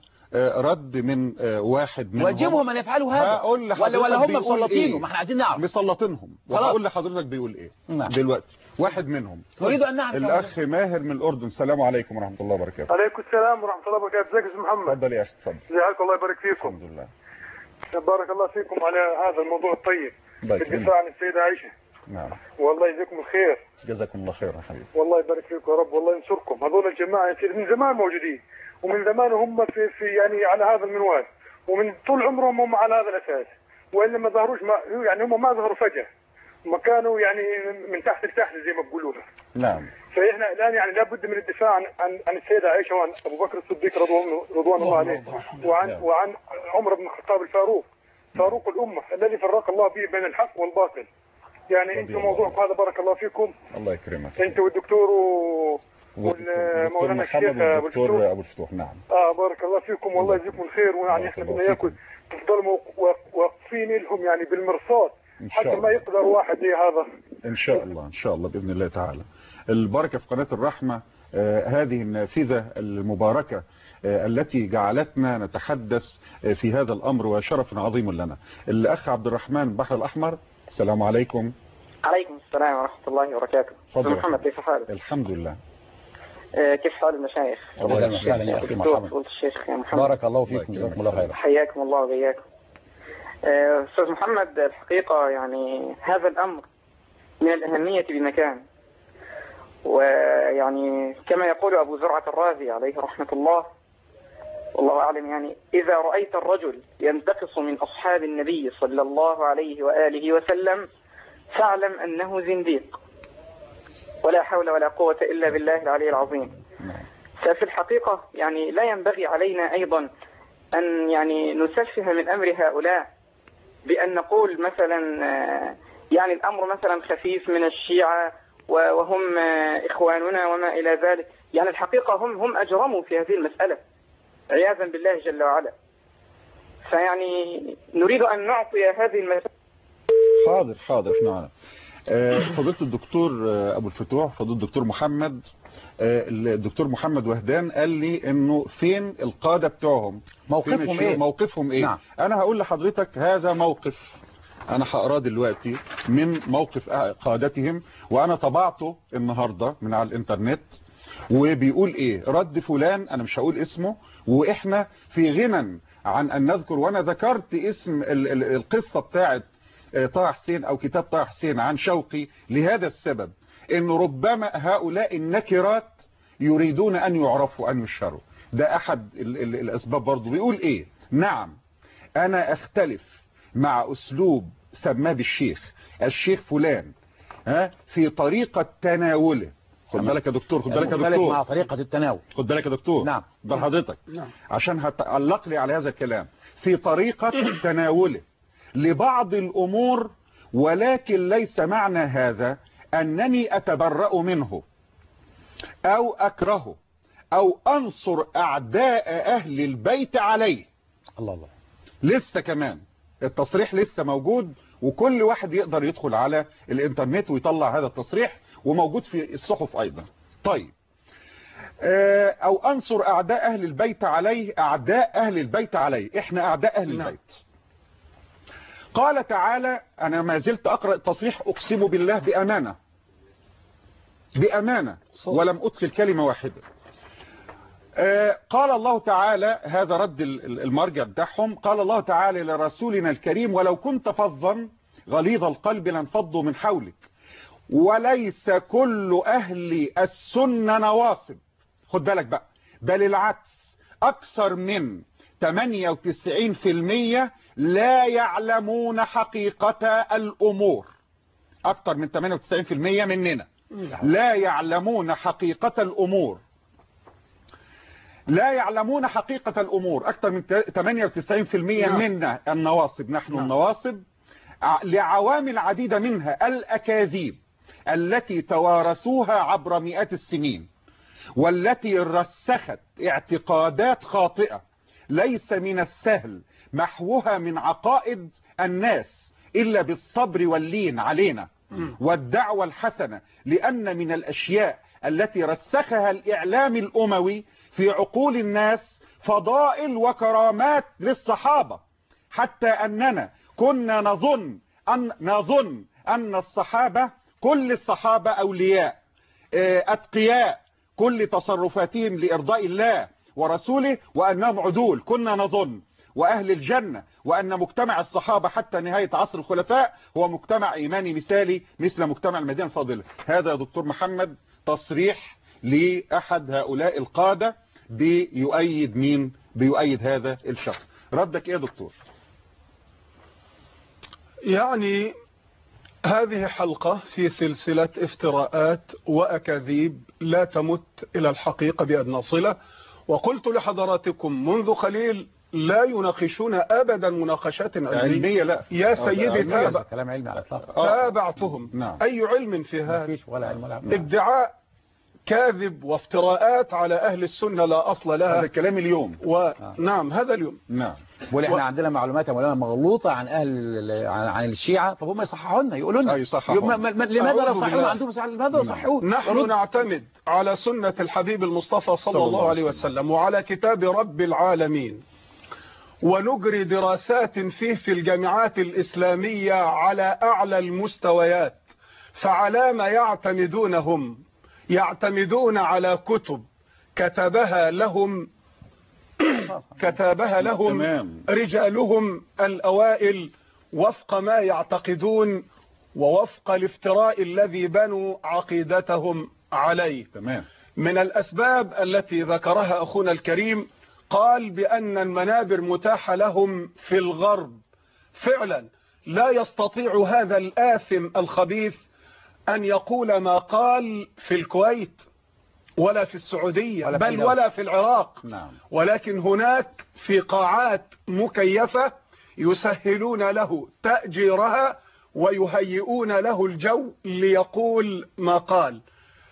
رد من واحد منهم، واجبهم ان يفعلوا هذا ولا ولا هم مسلطينه؟ ما احنا عايزين نعرف. مسلطينهم. وهقول لحضرتك بيقول ايه نعم. دلوقتي واحد منهم نريد ان نعرف. الاخ ماهر من الاردن. السلام عليكم ورحمه الله وبركاته. عليكم السلام ورحمه الله وبركاته. ازيك يا استاذ محمد؟ اتفضل يا اخي اتفضل. ازيك؟ الله يبارك فيكم. الحمد لله. بارك الله فيكم على هذا الموضوع الطيب في الدفاع عن السيده عائشه. نعم. والله يجزيكم الخير. جزاكم الله خير يا حبيبي. والله يبارك فيكم يا رب، والله ينصركم. هذول الجماعه يصير من زمان موجودين، ومن زمان هم في في يعني على هذا المنوال، ومن طول عمرهم هم على هذا الاساس، والا ما ظهروش، ما يعني هم ما ظهروا فجاه، هم كانوا يعني من تحت لتحت زي ما بيقولوا. نعم. فاحنا الان يعني لابد من الدفاع عن عن, عن السيده عائشه وعن ابو بكر الصديق رضوان رضوان الله عليه، وعن وعن عمر بن الخطاب الفاروق، فاروق الامه الذي فرق الله به بين الحق والباطل. يعني انتم موضوعكم هذا بارك الله فيكم. الله يكرمك. انت والدكتور و والمولانا الشيخ والدكتور ابو الفتوح. نعم. اه بارك الله فيكم، والله يجزيكم الخير. ويعني احنا بدنا اياكم تفضلوا واقفين لهم يعني بالمرصاد حتى ما يقدر واحد زي هذا. ان شاء الله ان شاء الله باذن الله تعالى. البركه في قناه الرحمه، آه هذه النافذه المباركه آه التي جعلتنا نتحدث آه في هذا الامر، وشرف عظيم لنا. الاخ عبد الرحمن بحر الاحمر. السلام عليكم. عليكم السلام ورحمه الله وبركاته. تفضل محمد، كيف حالك؟ الحمد لله. كيف حال المشايخ؟ الله يسلمك يا اخي محمد. الشيخ يا محمد. بارك الله فيكم، جزاكم الله خيرا. حياكم الله وبياكم. آه، أستاذ محمد، الحقيقة يعني هذا الأمر من الأهمية بمكان، ويعني كما يقول أبو زرعة الرازي عليه رحمة الله والله أعلم، يعني إذا رأيت الرجل ينتقص من أصحاب النبي صلى الله عليه وآله وسلم فاعلم أنه زنديق، ولا حول ولا قوة إلا بالله العلي العظيم. ففي الحقيقة يعني لا ينبغي علينا أيضا أن يعني نسفه من أمر هؤلاء بأن نقول مثلا يعني الأمر مثلا خفيف من الشيعة وهم إخواننا وما إلى ذلك. يعني الحقيقة هم هم أجرموا في هذه المسألة عياذا بالله جل وعلا. فيعني نريد أن نعطي هذه المسألة. حاضر حاضر نعم. فضيلة الدكتور أبو الفتوح، فضيلة الدكتور محمد، الدكتور محمد وهدان قال لي انه فين القادة بتوعهم، موقفهم ايه موقفهم ايه. نعم. انا هقول لحضرتك هذا موقف انا هقراه دلوقتي من موقف قادتهم، وانا طبعته النهاردة من على الانترنت، وبيقول ايه رد فلان، انا مش هقول اسمه، واحنا في غنى عن ان نذكر، وانا ذكرت اسم القصة بتاعت طه حسين او كتاب طه حسين عن شوقي لهذا السبب، انه ربما هؤلاء النكرات يريدون ان يعرفوا ان يشهروا. ده احد ال ال الاسباب. برضه بيقول ايه، نعم انا اختلف مع اسلوب سماه بالشيخ الشيخ فلان ها في طريقة تناوله. خد بالك يا دكتور، خد بالك يا دكتور، مع طريقة التناول. خد بالك يا دكتور، نعم ده حضرتك نعم. عشان هتعلق لي على هذا الكلام. في طريقة تناوله لبعض الامور، ولكن ليس معنى هذا انني اتبرأ منه او اكرهه او انصر اعداء اهل البيت عليه. الله الله. لسه كمان التصريح لسه موجود، وكل واحد يقدر يدخل على الانترنت ويطلع هذا التصريح، وموجود في الصحف ايضا. طيب، او انصر اعداء اهل البيت عليه، اعداء اهل البيت عليه، احنا اعداء اهل البيت. قال تعالى، انا ما زلت اقرأ التصريح اقسم بالله بامانة بامانة ولم ادخل كلمة واحدة. قال الله تعالى، هذا رد المرجع بتاعهم، قال الله تعالى لرسولنا الكريم ولو كنت فظا غليظ القلب لانفضوا من حولك وليس كل اهل السنة نواصب. خد بالك بقى، بل العكس، اكثر من ثمانية وتسعين بالمئة لا يعلمون حقيقة الامور. اكثر من ثمانية وتسعين بالمئة مننا لا يعلمون حقيقة الامور، لا يعلمون حقيقة الأمور. أكثر من ثمانية وتسعين بالمئة منا النواصب، نحن نعم. النواصب لعوامل عديدة، منها الأكاذيب التي توارثوها عبر مئات السنين، والتي رسخت اعتقادات خاطئة ليس من السهل محوها من عقائد الناس إلا بالصبر واللين علينا والدعوة الحسنة. لأن من الأشياء التي رسخها الإعلام الأموي في عقول الناس فضائل وكرامات للصحابة، حتى أننا كنا نظن أن نظن أن الصحابة كل الصحابة أولياء أتقياء، كل تصرفاتهم لإرضاء الله ورسوله، وأنهم عدول كنا نظن، وأهل الجنة، وأن مجتمع الصحابة حتى نهاية عصر الخلفاء هو مجتمع إيماني مثالي مثل مجتمع المدينة الفاضلة. هذا يا دكتور محمد تصريح لأحد هؤلاء القادة بيؤيد مين؟ بيؤيد هذا الشخص. ردك ايه يا دكتور؟ يعني هذه حلقة في سلسلة افتراءات وأكاذيب لا تمت إلى الحقيقة بأدنى صلة، وقلت لحضراتكم منذ قليل لا يناقشون أبدا مناقشات علمية. لا يا سيدي تابع كلام علمي على الإطلاق. تابعتهم. نعم. أي علم في هذا؟ ولا علم ولا علم. ادعاء كاذب وافتراءات على أهل السنة لا أصل لها. هذا كلام اليوم. ونعم هذا اليوم. نعم. ولإحنا و... عندنا معلومات يا مولانا مغلوطة عن أهل عن, عن الشيعة، طب هم يصححوا لنا، يقولوا لنا يصححوا. م... م... لماذا لا يصححون عندهم؟ لماذا يصححون؟ نحن ورد... نعتمد على سنة الحبيب المصطفى صلى, صلى الله عليه وسلم وعلى كتاب رب العالمين، ونجري دراسات فيه في الجامعات الإسلامية على أعلى المستويات. فعلى ما يعتمدون هم؟ يعتمدون على كتب كتبها لهم كتابها لهم تمام. رجالهم الأوائل وفق ما يعتقدون ووفق الافتراء الذي بنوا عقيدتهم عليه. تمام. من الأسباب التي ذكرها أخونا الكريم قال بأن المنابر متاحة لهم في الغرب. فعلا لا يستطيع هذا الآثم الخبيث أن يقول ما قال في الكويت ولا في السعودية ولا بل في ولا في العراق. نعم. ولكن هناك في قاعات مكيفة يسهلون له تأجيرها ويهيئون له الجو ليقول ما قال.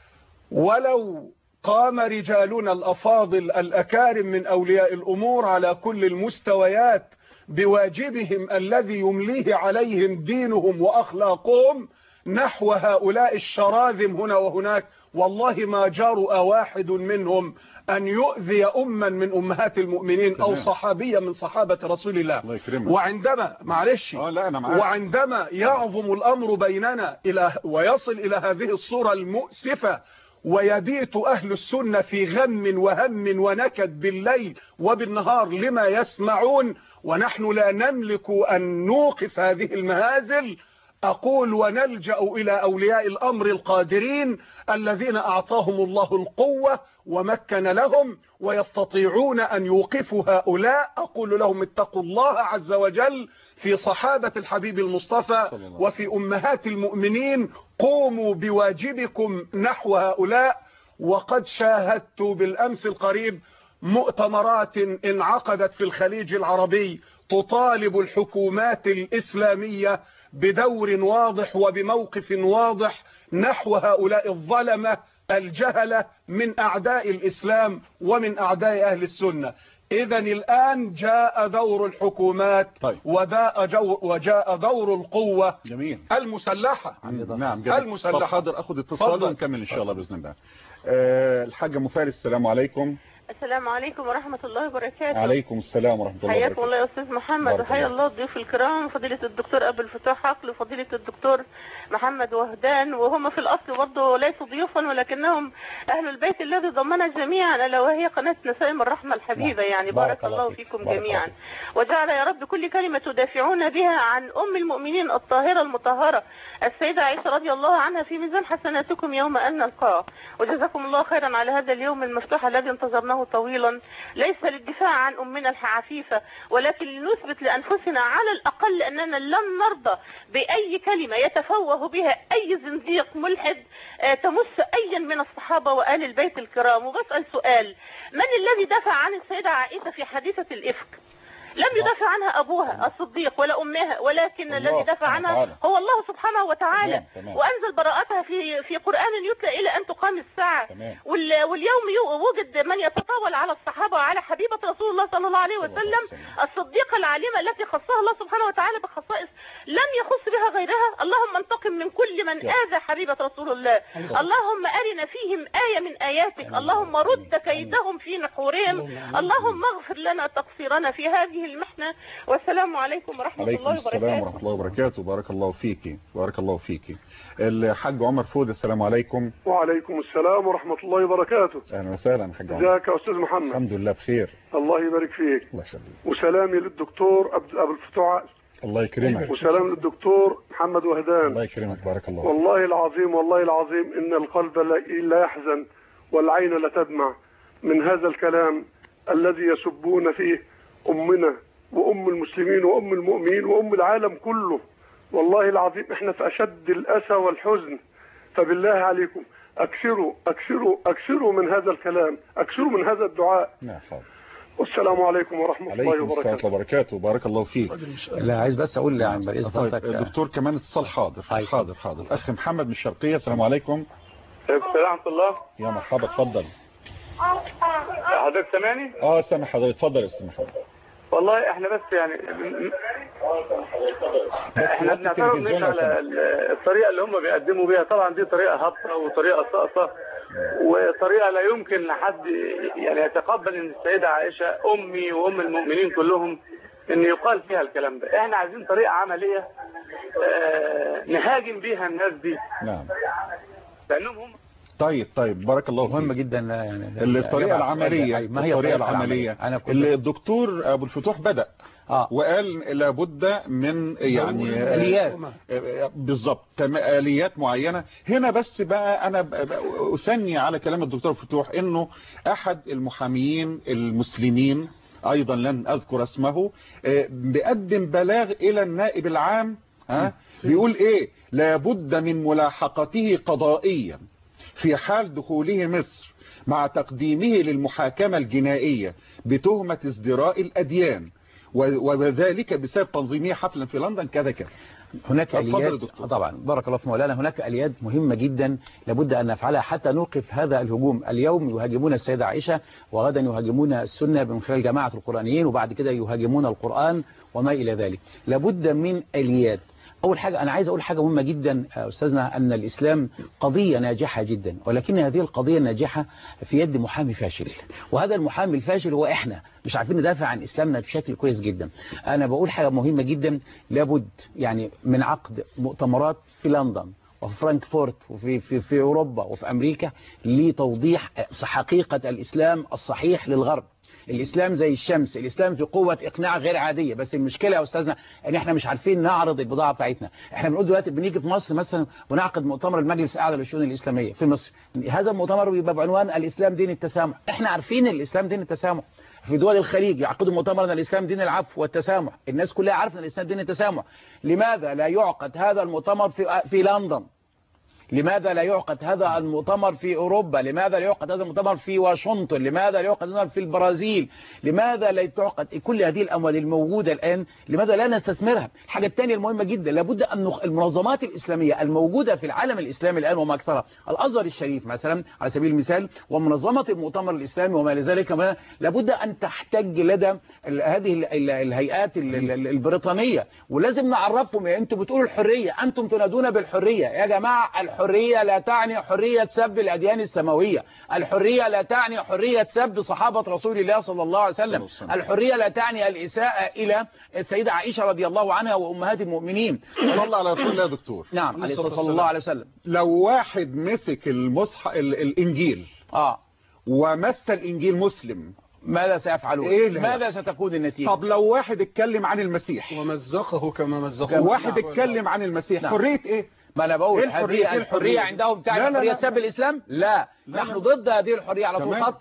ولو قام رجالنا الأفاضل الأكارم من أولياء الأمور على كل المستويات بواجبهم الذي يمليه عليهم دينهم وأخلاقهم نحو هؤلاء الشراذم هنا وهناك، والله ما جرؤ واحد منهم أن يؤذي أما من أمهات المؤمنين أو صحابية من صحابة رسول الله. الله يكرمك. وعندما معلش اه لا انا معاك. وعندما يعظم الأمر بيننا إلى ويصل إلى هذه الصورة المؤسفة ويبيت أهل السنة في غم وهم ونكد بالليل وبالنهار لما يسمعون ونحن لا نملك أن نوقف هذه المهازل، أقول ونلجأ إلى أولياء الأمر القادرين الذين أعطاهم الله القوة ومكن لهم ويستطيعون أن يوقفوا هؤلاء. أقول لهم اتقوا الله عز وجل في صحابة الحبيب المصطفى وفي أمهات المؤمنين، قوموا بواجبكم نحو هؤلاء. وقد شاهدت بالأمس القريب مؤتمرات انعقدت في الخليج العربي تطالب الحكومات الإسلامية بدور واضح وبموقف واضح نحو هؤلاء الظلمة الجهلة من أعداء الإسلام ومن أعداء أهل السنة. إذن الآن جاء دور الحكومات. طيب. وجاء, جو وجاء دور القوة جميل. المسلحة. نعم جميل. المسلحة. حاضر أخذ اتصال ونكمل إن شاء الله بإذن الله. أه الحاجة مفارس السلام عليكم. السلام عليكم ورحمة الله وبركاته. عليكم السلام ورحمة الله وبركاته. حياكم الله يا أستاذ محمد وحيا الله الضيوف الكرام، فضيلة الدكتور أبو الفتوح عقل وفضيلة الدكتور محمد وهدان، وهم في الأصل برضه ليسوا ضيوفا ولكنهم أهل البيت الذي ضمنا جميعا، ألا وهي قناة نسائم الرحمة الحبيبة. يعني بارك الله فيكم جميعا وجعل يا رب كل كلمة تدافعون بها عن أم المؤمنين الطاهرة المطهرة السيدة عائشة رضي الله عنها في ميزان حسناتكم يوم أن نلقاه. وجزاكم الله خيرا على هذا اليوم المفتوح الذي انتظرناه طويلا، ليس للدفاع عن أمنا العفيفة ولكن لنثبت لأنفسنا على الأقل أننا لن نرضى بأي كلمة يتفوه بها أي زنديق ملحد تمس أيا من الصحابة وآل البيت الكرام. وبسأل سؤال: من الذي دافع عن السيدة عائشة في حادثة الإفك؟ لم يدافع عنها أبوها الصديق ولا أمها، ولكن الذي دافع عنها هو الله سبحانه وتعالى. تمام. تمام. وأنزل براءتها في في قرآن يتلى إلى أن تقام الساعة. واليوم وجد من يتطاول على الصحابة وعلى حبيبة رسول الله صلى الله عليه وسلم الصديقة العالمة التي خصها الله سبحانه وتعالى بخصائص لم يخص بها غيرها. اللهم انتقم من كل من آذى حبيبة رسول الله، اللهم أرنا فيهم آية من آياتك، اللهم رد كيدهم في نحورهم، اللهم اغفر لنا تقصيرنا في هذه المحنة. والسلام عليكم ورحمة الله وبركاته. عليكم السلام ورحمة الله وبركاته. بارك الله فيكي بارك الله فيكي. الحاج عمر فود السلام عليكم. وعليكم السلام ورحمة الله وبركاته. أهلا وسهلا حاج عمر. ازيك يا أستاذ محمد؟ الحمد لله بخير. الله يبارك فيك. الله يخليك. وسلامي للدكتور أبو الفتوح. الله يكرمك. وسلام للدكتور محمد وهدان. الله يكرمك بارك الله. والله العظيم والله العظيم إن القلب لا يحزن والعين لا تدمع من هذا الكلام الذي يسبون فيه أمنا وأم المسلمين وأم المؤمنين وأم العالم كله. والله العظيم احنا في أشد الأسى والحزن، فبالله عليكم أكثروا أكثروا أكثروا من هذا الكلام، أكثروا من هذا الدعاء. نعم. والسلام عليكم ورحمة الله وبركاته. عليكم السلام وبركاته. بارك الله فيك. لا عايز بس أقول عن برئيس طيب الدكتور كمان اتصال. حاضر حاضر حاضر. أخي محمد من الشرقية السلام عليكم. السلام ورحمة الله. يا مرحبا اتفضل. حضرتك سامعني؟ اه سامع حضرتك اتفضل يا استاذ محمد. والله احنا بس يعني احنا بنعترض مش على الطريقه اللي هم بيقدموا بيها، طبعا دي طريقه هابطه وطريقه ساقطه وطريقه لا يمكن حد يعني يتقبل ان السيده عائشه امي وام المؤمنين كلهم ان يقال فيها الكلام ده. احنا عايزين طريقه عمليه اه نهاجم بيها الناس دي. نعم. لانهم هم طيب طيب بارك الله فيك. مهم جدا يعني الطريقه العمليه ما هي الطريقه العمليه أنا كنت اللي الدكتور ابو الفتوح بدأ آه. وقال لابد من يعني آليات بالظبط آليات معينة هنا. بس بقى أنا أثني على كلام الدكتور فتوح إنه أحد المحاميين المسلمين أيضا لن أذكر اسمه بيقدم بلاغ إلى النائب العام ها بيقول إيه لابد من ملاحقته قضائيا في حال دخوله مصر مع تقديمه للمحاكمة الجنائية بتهمة ازدراء الأديان وذلك بسبب تنظيمية حفلا في لندن كذا كذا. هناك آليات طبعا بارك الله في مولانا. هناك آليات مهمة جدا لابد أن نفعلها حتى نوقف هذا الهجوم. اليوم يهاجمون السيدة عائشة وغدا يهاجمون السنة من خلال جماعة القرآنيين وبعد كده يهاجمون القرآن وما إلى ذلك. لابد من آليات. أول حاجة أنا عايز أقول حاجة مهمة جدا أستاذنا أن الإسلام قضية ناجحة جدا ولكن هذه القضية الناجحة في يد محامي فاشل وهذا المحامي الفاشل هو إحنا مش عارفين ندافع عن إسلامنا بشكل كويس جدا. أنا بقول حاجة مهمة جدا لابد يعني من عقد مؤتمرات في لندن وفي فرانكفورت وفي في في أوروبا وفي أمريكا لتوضيح حقيقة الإسلام الصحيح للغرب. الإسلام زي الشمس، الإسلام في قوة إقناع غير عادية، بس المشكلة يا أستاذنا إن إحنا مش عارفين نعرض البضاعة بتاعتنا. إحنا بنقول دلوقتي بنيجي في مصر مثلا ونعقد مؤتمر المجلس الأعلى للشؤون الإسلامية في مصر. هذا المؤتمر بيبقى بعنوان الإسلام دين التسامح. إحنا عارفين الإسلام دين التسامح. في دول الخليج يعقدوا مؤتمر ان الإسلام دين العفو والتسامح. الناس كلها عارفة ان الإسلام دين التسامح. لماذا لا يعقد هذا المؤتمر في في لندن؟ لماذا لا يعقد هذا المؤتمر في أوروبا؟ لماذا لا يعقد هذا المؤتمر في واشنطن؟ لماذا لا يعقد هذا في البرازيل؟ لماذا لا تعقد كل هذه الأموال الموجودة الآن؟ لماذا لا نستثمرها؟ الحاجة الثانية المهمة جدا لابد أن المنظمات الإسلامية الموجودة في العالم الإسلامي الآن وما أكثرها الأزهر الشريف مثلا على سبيل المثال ومنظمة المؤتمر الإسلامي وما لذلك لابد أن تحتج لدى هذه الهيئات البريطانية ولازم نعرفهم يا أنتم بتقولوا الحرية، أنتم تنادون بالحرية. يا جماعة الحرية لا تعني حرية سب الأديان السماوية. الحرية لا تعني حرية سب صحابة رسول الله صلى الله عليه وسلم. الحرية لا تعني الإساءة إلى السيدة عائشة رضي الله عنها وأمهات المؤمنين. صلى على رسول الله يا دكتور. نعم عليه الصلاة صلى الله عليه وسلم. لو واحد مسك المصحف الإنجيل آه ومس الإنجيل مسلم ماذا سيفعلون؟ إيه ماذا ستكون النتيجة؟ طب لو واحد اتكلم عن المسيح ومزقه كما مزقه واحد اتكلم عن المسيح نعم. حرية إيه؟ ما أنا بقول إيه الحرية, هذه الحرية عندهم تعني حرية سب الإسلام؟ لا, لا نحن لا. ضد هذه الحرية على طول خط.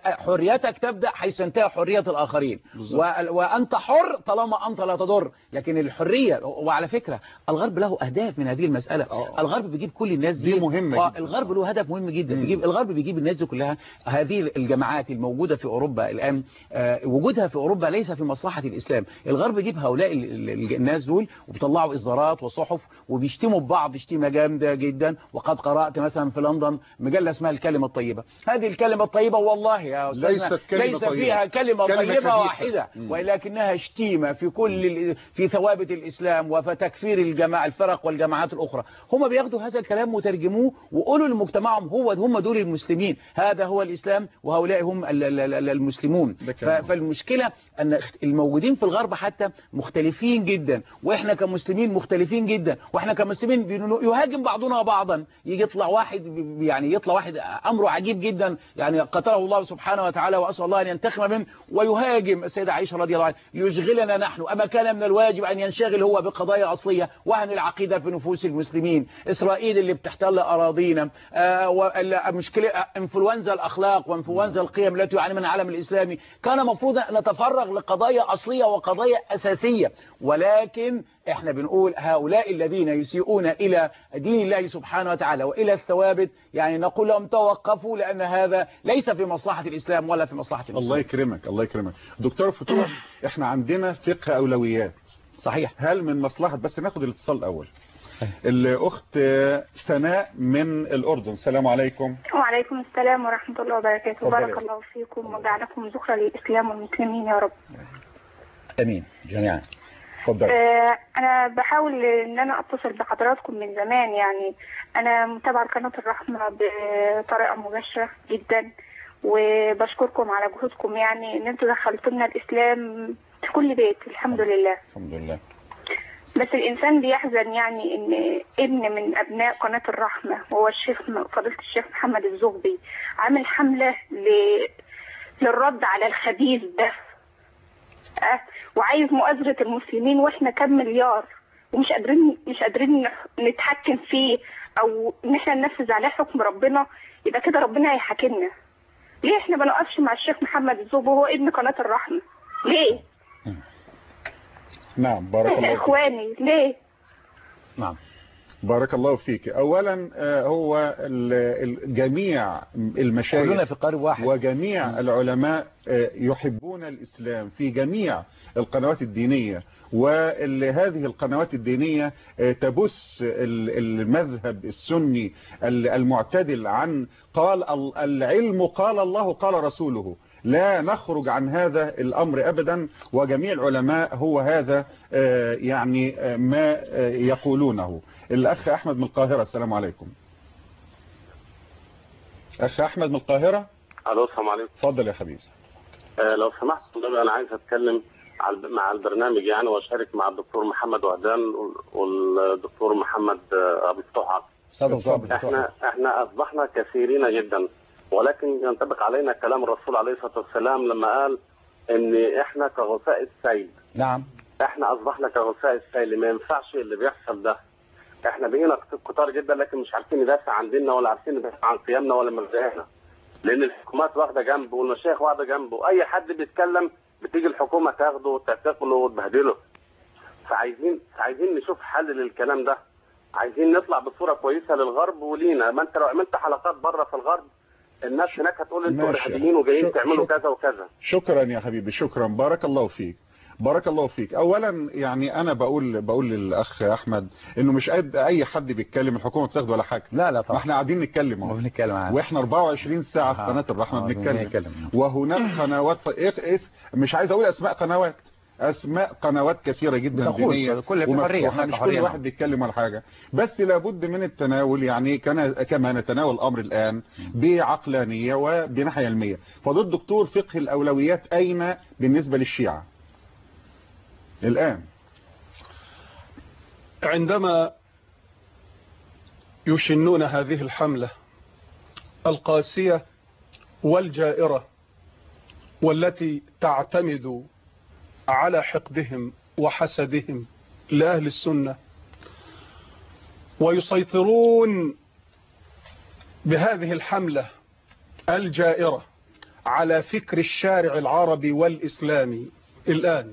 حريتك تبدأ حيث انتهى حرية الآخرين و... وأنت حر طالما أنت لا تضر. لكن الحرية وعلى فكرة الغرب له أهداف من هذه المسألة. أوه. الغرب بيجيب كل الناس دي, دي مهمة جدا. الغرب له هدف مهم جدا. بيجيب الغرب بيجيب الناس دي كلها. هذه الجماعات الموجودة في أوروبا الآن آه وجودها في أوروبا ليس في مصلحة الإسلام. الغرب بيجيب هؤلاء الناس دول وبيطلعوا إصدارات وصحف وبيشتموا ببعض شتيمة جامدة جدا. وقد قرأت مثلا في لندن مجلة اسمها الكلمة الطيبة. هذه الكلمة الطيبة والله يا أستاذنا ليست كلمة ليس طيبة. فيها كلمة, كلمة طيبة كبيرة. واحدة مم. ولكنها شتيمة في كل في ثوابت الإسلام وفي تكفير الجماعة الفرق والجماعات الأخرى. هم بياخدوا هذا الكلام وترجموه وقولوا لمجتمعهم هو هم دول المسلمين. هذا هو الإسلام وهؤلاء هم المسلمون. فالمشكلة أن الموجودين في الغرب حتى مختلفين جدا وإحنا كمسلمين مختلفين جدا وإحنا كمسلمين يهاجم بعضنا بعضا. يجي يطلع واحد يعني يطلع واحد أمره عجيب جدا يعني قتله الله سبحانه وتعالى وأسأل الله أن ينتقم منه ويهاجم السيدة عائشة رضي الله عنها ليشغلنا نحن. أما كان من الواجب أن ينشغل هو بقضايا أصلية وهن العقيدة في نفوس المسلمين. إسرائيل اللي بتحتل أراضينا آه مشكلة انفلونزا الأخلاق وانفلونزا القيم التي يعاني منها العالم الإسلامي. كان مفروض أن نتفرغ لقضايا أصلية وقضايا أساسية. ولكن احنا بنقول هؤلاء الذين يسيئون إلى دين الله سبحانه وتعالى وإلى الثوابت يعني نقول لهم توقفوا لأن هذا ليس في مصلحة الإسلام ولا في مصلحة الإسلام. الله يكرمك الله يكرمك دكتور فتوح. احنا عندنا فقه أولويات صحيح. هل من مصلحة بس ناخد الاتصال الأول. الأخت سناء من الأردن. السلام عليكم. وعليكم السلام ورحمة الله وبركاته. بارك الله فيكم وجعلكم ذخرا للإسلام والمسلمين يا رب. أمين جميعا. اتفضل. آه انا بحاول ان انا اتصل بحضراتكم من زمان يعني انا متابعه قناه الرحمه بطريقه مباشره جدا وبشكركم على جهودكم يعني ان انتوا دخلتوا لنا الاسلام في كل بيت الحمد لله. الحمد لله. بس الإنسان بيحزن يعني إن ابن من أبناء قناة الرحمة وهو الشيخ فضيلة الشيخ محمد الزغبي عامل حملة ل... للرد على الخبيث ده، أه؟ وعايز مؤازرة المسلمين، وإحنا كام مليار ومش قادرين مش قادرين نتحكم فيه أو إن إحنا ننفذ عليه حكم ربنا. يبقى كده ربنا هيحاكمنا. ليه إحنا ما نقفش مع الشيخ محمد الزغبي وهو ابن قناة الرحمة؟ ليه؟ نعم بارك الله فيك. إخواني ليه؟ نعم بارك الله فيك. اولا هو جميع المشايخ في قارب واحد وجميع م. العلماء يحبون الإسلام في جميع القنوات الدينية، وهذه القنوات الدينية تبث المذهب السني المعتدل عن قال العلم قال الله قال رسوله، لا نخرج عن هذا الأمر أبدا، وجميع العلماء هو هذا يعني ما يقولونه. الأخ أحمد من القاهرة، السلام عليكم. أخ أحمد من القاهرة. ألو السلام عليكم. اتفضل يا حبيبي. آه لو سمحت أنا عايز أتكلم مع البرنامج يعني، وأشارك مع الدكتور محمد وهدان والدكتور محمد أبو الفتوح. احنا احنا أصبحنا كثيرين جدا، ولكن ينطبق علينا كلام الرسول عليه الصلاة والسلام لما قال ان احنا كغثاء السيل. نعم. احنا اصبحنا كغثاء السيل، ما ينفعش اللي بيحصل ده. احنا بقينا كتار جدا لكن مش عارفين ندافع عن ديننا ولا عارفين ندافع عن قيمنا ولا مبادئنا. لان الحكومات واخده جنبه والمشايخ واخده جنبه، اي حد بيتكلم بتيجي الحكومه تاخده وتعتقله وتبهدله. فعايزين عايزين نشوف حل للكلام ده. عايزين نطلع بصوره كويسه للغرب ولينا. ما انت لو عملت حلقات بره في الغرب الناس هناك هتقول انتوا ارهابيين وجايين تعملوا كذا وكذا. شكرا يا حبيبي، شكرا، بارك الله فيك. بارك الله فيك. اولا يعني انا بقول بقول للاخ احمد انه مش قد اي حد بيتكلم الحكومه بتاخد ولا حاجه. لا لا طبعا. ما احنا قاعدين نتكلم اهو بنتكلم عنه، واحنا أربعة وعشرين ساعه في قناه الرحمه بنتكلم، وهناك قنوات ف... مش عايز اقول اسماء قنوات، اسماء قنوات كثيره جدا دينيه كل ومفتوحه، مش كل واحد بيتكلم ولا حاجه، بس لابد من التناول يعني كما نتناول الامر الان بعقلانيه وبناحيه علميه. فضل الدكتور فقه الاولويات اين بالنسبه للشيعه الآن؟ عندما يشنون هذه الحملة القاسية والجائرة والتي تعتمد على حقدهم وحسدهم لأهل السنة، ويسيطرون بهذه الحملة الجائرة على فكر الشارع العربي والإسلامي الآن،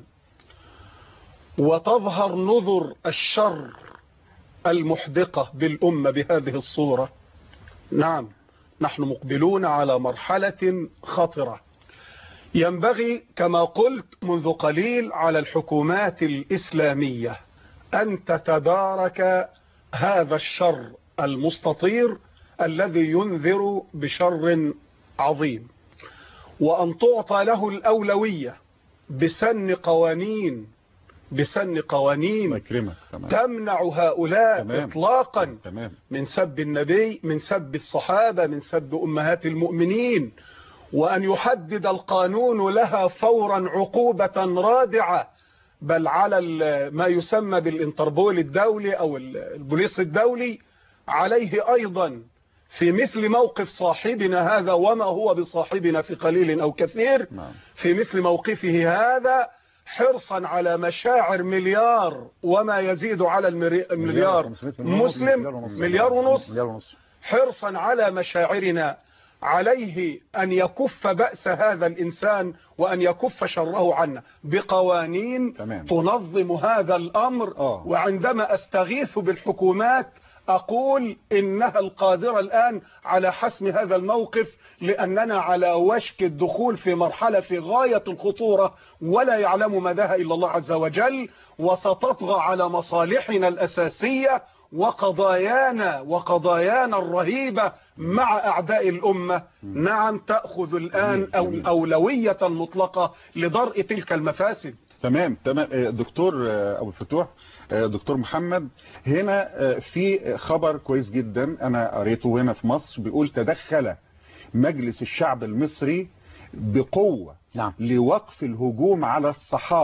وتظهر نذر الشر المحدقة بالأمة بهذه الصورة. نعم، نحن مقبلون على مرحلة خطرة. ينبغي كما قلت منذ قليل على الحكومات الإسلامية أن تتدارك هذا الشر المستطير الذي ينذر بشر عظيم، وأن تعطى له الأولوية بسن قوانين بسن قوانين تمنع هؤلاء تمام. إطلاقا تمام. من سب النبي، من سب الصحابة، من سب أمهات المؤمنين، وأن يحدد القانون لها فورا عقوبة رادعة، بل على ما يسمى بالإنتربول الدولي أو البوليس الدولي عليه أيضا في مثل موقف صاحبنا هذا، وما هو بصاحبنا في قليل أو كثير، في مثل موقفه هذا حرصا على مشاعر مليار وما يزيد على المليار مسلم، مليار ونص، حرصا على مشاعرنا، عليه أن يكف بأس هذا الإنسان وأن يكف شره عنا بقوانين تمام. تنظم هذا الأمر. أوه. وعندما أستغيث بالحكومات أقول إنها القادرة الآن على حسم هذا الموقف، لأننا على وشك الدخول في مرحلة في غاية الخطورة ولا يعلم مداها إلا الله عز وجل، وستطغى على مصالحنا الأساسية وقضايانا وقضايانا الرهيبة مع أعداء الأمة. نعم، تأخذ الآن أو أولوية مطلقة لضرء تلك المفاسد. تمام تمام. دكتور أبو الفتوح، دكتور محمد، هنا في خبر كويس جدا أنا قريته هنا في مصر، بيقول تدخل مجلس الشعب المصري بقوة نعم. لوقف الهجوم على الصحابة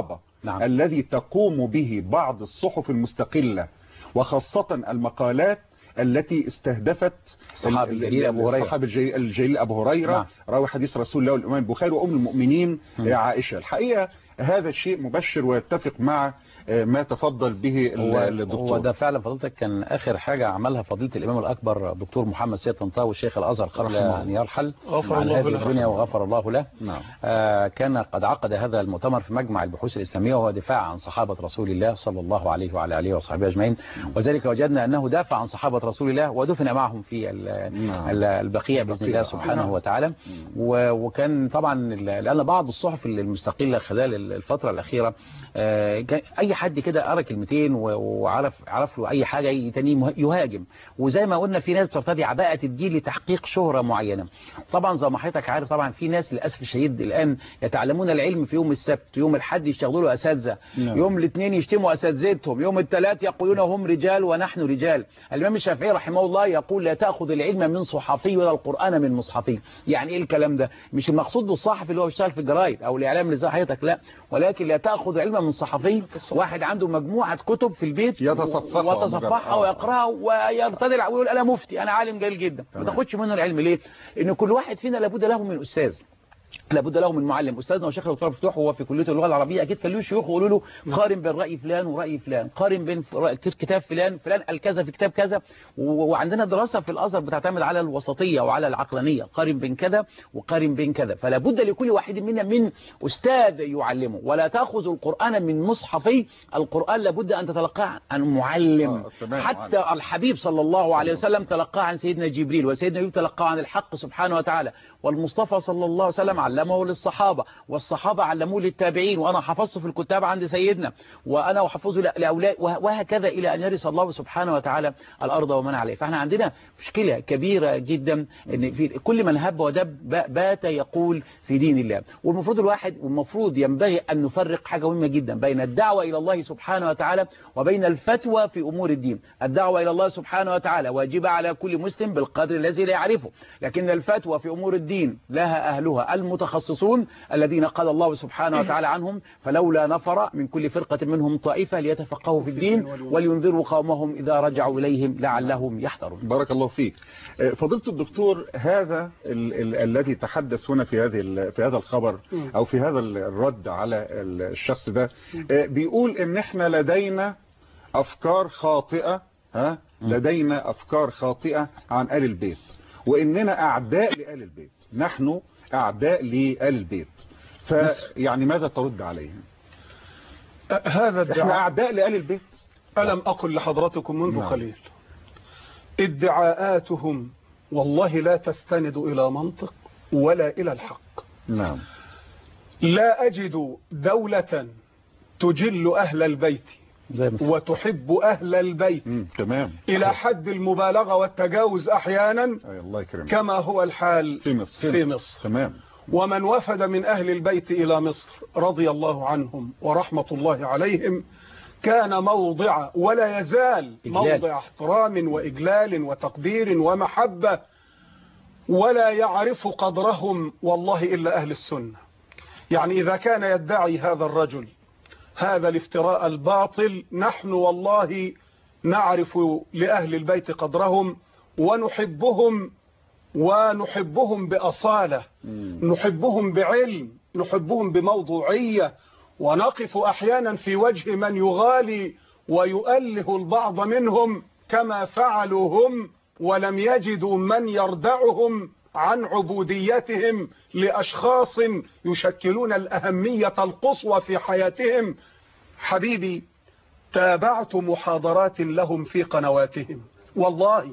نعم. الذي تقوم به بعض الصحف المستقلة وخاصة المقالات التي استهدفت الصحابي الجليل أبو هريرة الصحابي الجليل أبو هريرة نعم. راوي حديث رسول الله والإمام البخاري وأم المؤمنين م. عائشة. الحقيقة هذا الشيء مبشر ويتفق مع ما تفضل به الدكتور. هو ده فعلا فضيلتك كان آخر حاجة عملها فضيلة الإمام الأكبر دكتور محمد سيد طنطاوي الشيخ الأزهر قبل أن يرحل غفر الله له الدنيا وغفر الله له. نعم. آه كان قد عقد هذا المؤتمر في مجمع البحوث الإسلامية وهو دفاع عن صحابة رسول الله صلى الله عليه وعلى آله وصحبه أجمعين، وذلك وجدنا أنه دافع عن صحابة رسول الله ودفن معهم في نعم. البقيع بإذن الله سبحانه نعم. وتعالى. وكان طبعا لأن بعض الصحف المستقلة خلال الفترة الأخيرة آه أي حد كده قرأ كلمتين وعرف عرف له أي حاجة تاني يهاجم، وزي ما قلنا في ناس بترتدي عباءة الدين لتحقيق شهرة معينة. طبعا زي ما حضرتك عارف طبعا في ناس للأسف الشديد الآن يتعلمون العلم في يوم السبت، يوم الحد يشتغلوا له أساتذة، يوم الاثنين يشتموا أساتذتهم، يوم الثلاث يقولون هم رجال ونحن رجال. الإمام الشافعي رحمه الله يقول لا تأخذ العلم من صحفي ولا القرآن من مصحفي. يعني إيه الكلام ده؟ مش المقصود بالصحفي اللي هو بيشتغل في الجرايد أو الإعلام اللي زي حضرتك، لا، ولكن لا تأخذ علم من صحفي واحد عنده مجموعة كتب في البيت يتصفحها وتصفحها ويقراها ويرتدع ويقول أنا مفتي أنا عالم جليل جدا، ما تاخدش منه العلم. ليه؟ إن كل واحد فينا لابد له من أستاذ، لابد له من معلم. استاذنا وشيخ الدكتور فتوح وهو في كليه اللغه العربيه اكيد كان له شيوخ يقولوا له قارن بين راي فلان وراي فلان، قارن بين كتاب فلان فلان قال كذا في كتاب كذا. وعندنا دراسه في الازهر بتعتمد على الوسطيه وعلى العقلانيه، قارن بين كذا وقارن بين كذا. فلا بد لكل واحد منا من استاذ يعلمه. ولا تاخذ القران من مصحفي، القران لابد ان تتلقاه عن معلم. حتى الحبيب صلى الله عليه وسلم تلقاه عن سيدنا جبريل، وسيدنا جبريل تلقاه عن الحق سبحانه وتعالى، والمصطفى صلى الله عليه وسلم علمه للصحابة، والصحابة علموه للتابعين، وأنا حفظته في الكتاب عند سيدنا، وأنا أحفظه لأولاد، وهكذا إلى أن يرث الله سبحانه وتعالى الأرض ومن عليه. فإحنا عندنا مشكلة كبيرة جدا إن في كل من هب ودب بات يقول في دين الله. والمفروض الواحد والمفروض ينبغي أن نفرق حاجة مهمة جدا بين الدعوة إلى الله سبحانه وتعالى وبين الفتوى في أمور الدين. الدعوة إلى الله سبحانه وتعالى واجبة على كل مسلم بالقدر الذي لا يعرفه، لكن الفتوى في أمور الدين لها أهلها المتخصصون الذين قال الله سبحانه وتعالى عنهم فلولا نفر من كل فرقة منهم طائفة ليتفقهوا في الدين ولينذروا قومهم إذا رجعوا إليهم لعلهم يحذرون. بارك الله فيك. فضيلة الدكتور، هذا ال ال الذي تحدث هنا في هذه في هذا الخبر أو في هذا الرد على الشخص ده بيقول إن إحنا لدينا أفكار خاطئة، ها لدينا أفكار خاطئة عن آل البيت، وإننا أعداء لآل البيت، نحن أعداء لآل البيت. فيعني ماذا ترد عليه؟ هذا الدعاء احنا أعداء لآل البيت. ألم أقل لحضرتكم منذ نعم. قليل ادعاءاتهم والله لا تستند إلى منطق ولا إلى الحق. نعم. لا أجد دولة تجل أهل البيت وتحب أهل البيت تمام. إلى حد المبالغة والتجاوز أحيانا الله يكرمك. كما هو الحال في مصر, في مصر. تمام. ومن وفد من أهل البيت إلى مصر رضي الله عنهم ورحمة الله عليهم كان موضع ولا يزال إجلال. موضع احترام وإجلال وتقدير ومحبة، ولا يعرف قدرهم والله إلا أهل السنة. يعني إذا كان يدعي هذا الرجل هذا الافتراء الباطل، نحن والله نعرف لأهل البيت قدرهم ونحبهم، ونحبهم بأصالة، نحبهم بعلم، نحبهم بموضوعية، ونقف أحيانا في وجه من يغالي ويؤله البعض منهم كما فعلوا هم ولم يجدوا من يردعهم عن عبوديتهم لأشخاص يشكلون الأهمية القصوى في حياتهم. حبيبي، تابعت محاضرات لهم في قنواتهم، والله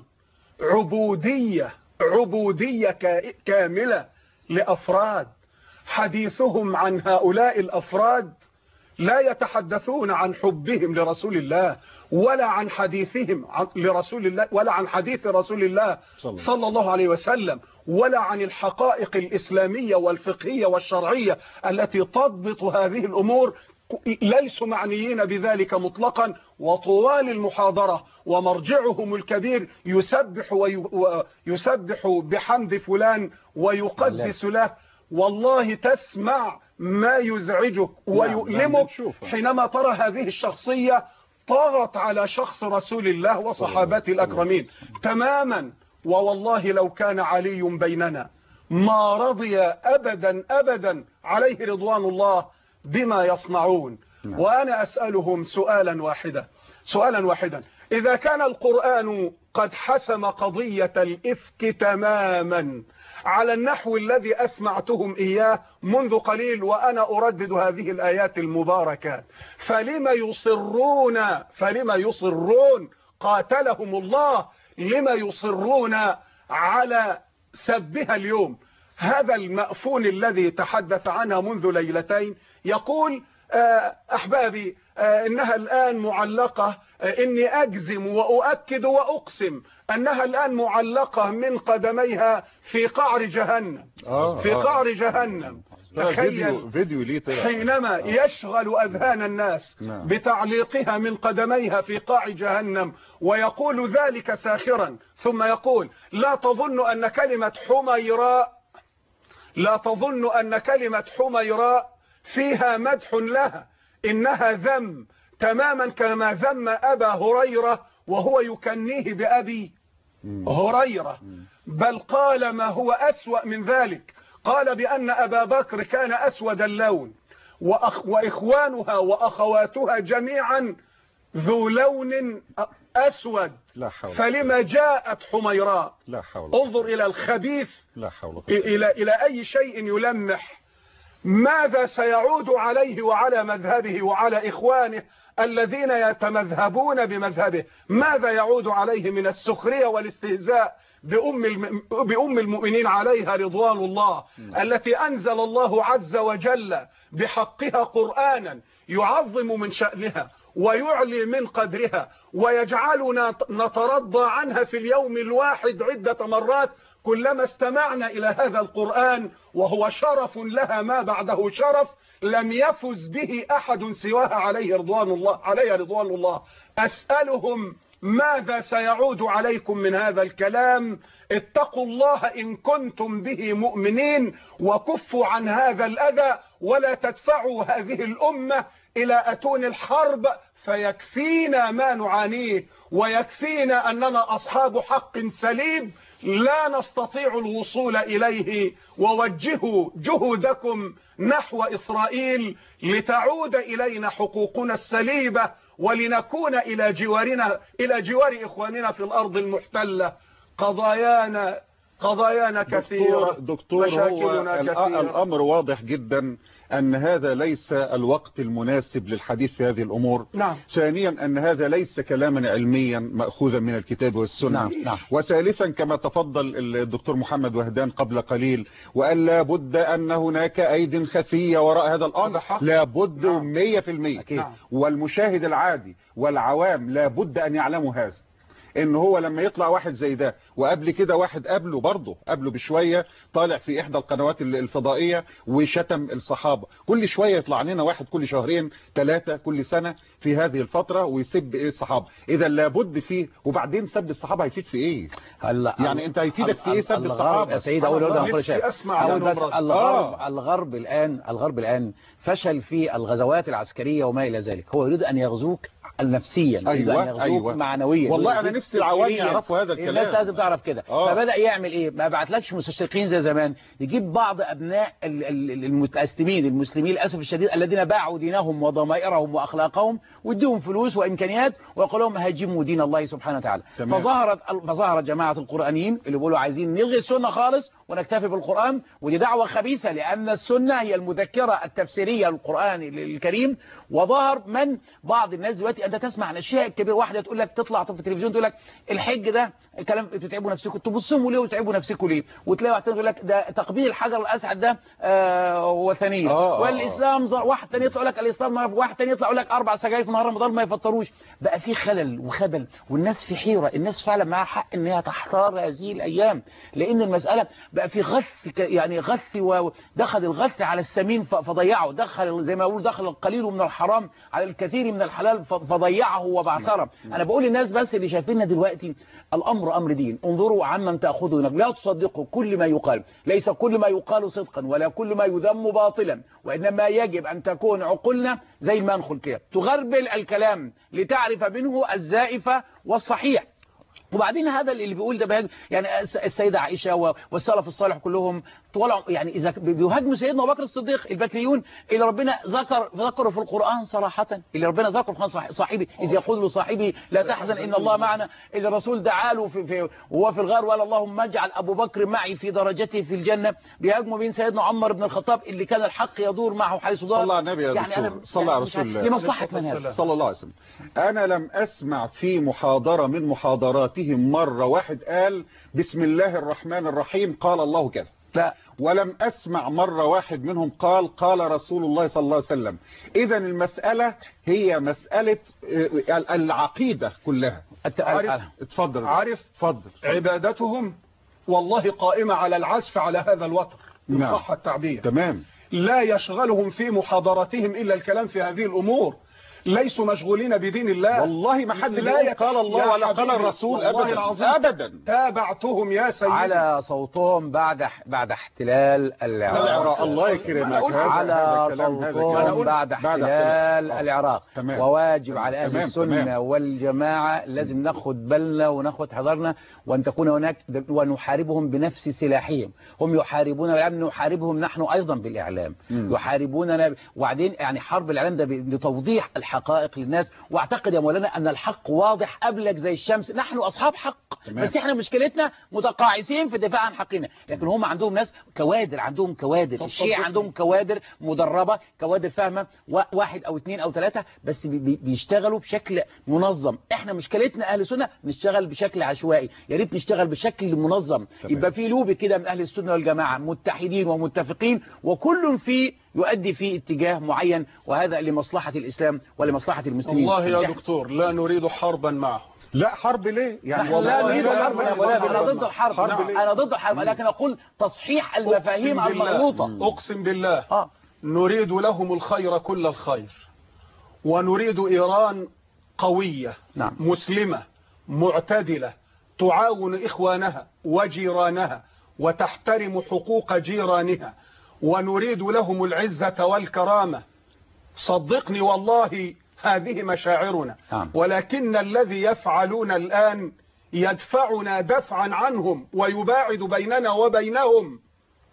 عبودية عبودية كاملة لأفراد، حديثهم عن هؤلاء الأفراد لا يتحدثون عن حبهم لرسول الله ولا عن حديثهم لرسول الله ولا عن حديث رسول الله صلى الله عليه وسلم ولا عن الحقائق الإسلامية والفقهية والشرعية التي تضبط هذه الأمور. ليسوا معنيين بذلك مطلقا. وطوال المحاضرة ومرجعهم الكبير يسبح ويسبح بحمد فلان ويقدس له. والله تسمع ما يزعجك ويؤلمك حينما ترى هذه الشخصية طغت على شخص رسول الله وصحابته الأكرمين تماما. ووالله لو كان علي بيننا ما رضي أبدا أبدا عليه رضوان الله بما يصنعون. وأنا أسألهم سؤالا واحدا سؤالا واحدا إذا كان القرآن قد حسم قضية الإفك تماما على النحو الذي أسمعتهم إياه منذ قليل وأنا أردد هذه الآيات المباركات، فلما يصرون فلما يصرون قاتلهم الله لما يصرون على سبها اليوم؟ هذا المأفون الذي تحدث عنها منذ ليلتين يقول أحبابي إنها الآن معلقة، إني أجزم وأؤكد وأقسم أنها الآن معلقة من قدميها في قعر جهنم في قعر جهنم. تخيل فيديو ليه حينما يشغل أذهان الناس بتعليقها من قدميها في قاع جهنم ويقول ذلك ساخرا، ثم يقول لا تظن أن كلمة حميراء لا تظن أن كلمة حميراء فيها مدح لها، إنها ذم تماما كما ذم أبا هريرة وهو يكنيه بأبي هريرة، بل قال ما هو أسوأ من ذلك، قال بأن أبا بكر كان أسود اللون وأخ وإخوانها وأخواتها جميعا ذو لون أسود، فلما جاءت حميراء؟ لا حول. انظر إلى الخبيث، لا حول. إلى إلى أي شيء يلمح. ماذا سيعود عليه وعلى مذهبه وعلى إخوانه الذين يتمذهبون بمذهبه؟ ماذا يعود عليه من السخرية والاستهزاء بأم الم... بأم المؤمنين عليها رضوان الله م. التي أنزل الله عز وجل بحقها قرآنا يعظم من شأنها ويعلي من قدرها ويجعلنا نترضى عنها في اليوم الواحد عدة مرات كلما استمعنا إلى هذا القرآن، وهو شرف لها ما بعده شرف لم يفز به أحد سواها عليه رضوان الله عليه رضوان الله. أسألهم ماذا سيعود عليكم من هذا الكلام؟ اتقوا الله إن كنتم به مؤمنين وكفوا عن هذا الأذى ولا تدفعوا هذه الأمة إلى أتون الحرب، فيكفينا ما نعانيه ويكفينا أننا أصحاب حق سليم لا نستطيع الوصول إليه. ووجهوا جهودكم نحو إسرائيل لتعود إلينا حقوقنا السليبة ولنكون إلى جوارنا إلى جوار إخواننا في الأرض المحتلة. قضايانا قضايانا كثيرة دكتور, دكتور هو كثيرة. الأمر واضح جدا أن هذا ليس الوقت المناسب للحديث في هذه الأمور. نعم. ثانيا أن هذا ليس كلاما علميا مأخوذا من الكتاب والسنة. نعم. نعم. وثالثا كما تفضل الدكتور محمد وهدان قبل قليل وقال لا بد أن هناك أيد خفية وراء هذا الأمر، لا بد مية في المية. نعم. والمشاهد العادي والعوام لا بد أن يعلموا هذا، ان هو لما يطلع واحد زي ده وقبل كده واحد قبله برضه قبله بشوية طالع في احدى القنوات الفضائية وشتم الصحابة، كل شوية يطلع لنا واحد كل شهرين ثلاثة كل سنة في هذه الفترة ويسب ايه الصحابة. اذا لابد فيه، وبعدين سب الصحابة هيفيد في ايه؟ يعني انت هيفيدك في ايه سب الصحابة؟ يا سيد اقول له كل شيء أقول بس الغرب آه. الغرب الان الغرب الان فشل في الغزوات العسكرية وما الى ذلك، هو يريد ان يغزوك نفسيا، أيوة أن يغزوك أيوة. معنويا. والله أنا نفسي العوام يعرفوا هذا الكلام، الناس لازم تعرف كده. آه. فبدأ يعمل إيه؟ ما بعتلكش مستشرقين زي زمان، يجيب بعض أبناء المتأسلمين المسلمين للأسف الشديد الذين باعوا دينهم وضمائرهم وأخلاقهم واديهم فلوس وإمكانيات وقالوا لهم هاجموا دين الله سبحانه وتعالى. فظهرت فظهرت جماعة القرآنيين اللي بيقولوا عايزين نلغي السنة خالص ونكتفي بالقرآن، ودي دعوة خبيثة لأن السنة هي المذكرة التفسيرية للقرآن الكريم. وظهر من بعض الناس دلوقتي أنت تسمع عن أشياء كبيرة، واحدة تقول لك تطلع في التلفزيون تقول لك الحج ده كلام بتتعبوا نفسكم، تبصموا ليه وتعبوا نفسكم ليه؟ وتلاقي واحد يقول لك ده تقبيل الحجر الأسعد ده آه وثنية. آه والإسلام ظهر، واحد ثاني يطلع لك الإسلام نار، واحد ثاني يطلع يقول لك أربع سجاير في نهار رمضان ما يفطروش. بقى في خلل وخبل والناس في حيرة، الناس فعلا معاها حق إن هي تحتار هذه الأيام، لأن المسألة بقى في غث، يعني غث، ودخل الغث على السمين فضيعه، دخل زي ما يقول دخل القليل من الحرام على الكثير من الحلال فضيعه وبعثره. أنا بقول للناس بس اللي شايفيننا دلوقتي الأمر الأمر أمر دين، انظروا عمن تأخذون، لا تصدقوا كل ما يقال، ليس كل ما يقال صدقا ولا كل ما يذم باطلا، وإنما يجب أن تكون عقولنا زي المنخل كده تغربل الكلام لتعرف منه الزائف والصحيح. وبعدين هذا اللي بيقول ده يعني السيدة عائشة والسلف الصالح كلهم طلعوا يعني إذا بيهاجموا سيدنا أبو بكر الصديق البكريون اللي ربنا ذكر ذكره في القرآن صراحة، اللي ربنا ذكره في القرآن صاحبي إذ يقول له صاحبي لا تحزن إن الله معنا، إذا الرسول دعا له في في وهو في الغار وقال اللهم اجعل أبو بكر معي في درجته في الجنة. بيهاجموا بين سيدنا عمر بن الخطاب اللي كان الحق يدور معه حيث دار. صلى على النبي يا يعني دكتور، صلى على رسول الله لمصلحة من هذا صلى الله عليه وسلم. أنا لم أسمع في محاضرة من محاضراتهم مرة واحد قال بسم الله الرحمن الرحيم قال الله كذا، لا، ولم أسمع مرة واحد منهم قال قال رسول الله صلى الله عليه وسلم. إذا المسألة هي مسألة العقيدة كلها. عارف اتفضل عارف اتفضل. عبادتهم والله قائمة على العزف على هذا الوتر إن صح التعبير. تمام. لا يشغلهم في محاضراتهم إلا الكلام في هذه الأمور، ليسوا مشغولين بدين الله. والله ما حد لا قال الله ولا قال الرسول ابدا العظيم. ابدا. تابعتهم يا سيدي على صوتهم بعد بعد احتلال العراق. الله يكرمك. على صوتهم بعد احتلال العراق. تمام. وواجب على اهل تمام. السنه تمام. والجماعه لازم ناخد بالنا وناخد حذرنا وان تكون هناك ونحاربهم بنفس سلاحهم. هم يحاربون الاعلام، نحاربهم نحن ايضا بالاعلام. م. يحاربوننا. وبعدين يعني حرب الاعلام ده لتوضيح الحقائق للناس، واعتقد يا مولانا ان الحق واضح ابلج زي الشمس. نحن اصحاب حق. تمام. بس احنا مشكلتنا متقاعسين في الدفاع عن حقنا، لكن هم عندهم ناس كوادر، عندهم كوادر، الشيعة عندهم كوادر مدربة، كوادر فاهمة، واحد او اثنين او ثلاثة بس بي بيشتغلوا بشكل منظم. احنا مشكلتنا اهل السنة نشتغل بشكل عشوائي، يا ريت نشتغل بشكل منظم. تمام. يبقى في لوبي كده من اهل السنة والجماعة متحدين ومتفقين وكل في يؤدي في اتجاه معين، وهذا لمصلحة الإسلام ولمصلحة المسلمين. والله يا دكتور لا نريد حربا معه. لا حرب ليه؟ يعني لا نريد حرب يا مولانا، انا ضد الحرب. انا ضد الحرب، لكن اقول تصحيح المفاهيم المغلوطة. اقسم بالله آه. نريد لهم الخير كل الخير، ونريد إيران قوية. نعم. مسلمة معتدلة تعاون إخوانها وجيرانها وتحترم حقوق جيرانها، ونريد لهم العزة والكرامة. صدقني والله هذه مشاعرنا. نعم. ولكن الذي يفعلون الآن يدفعنا دفعا عنهم ويباعد بيننا وبينهم.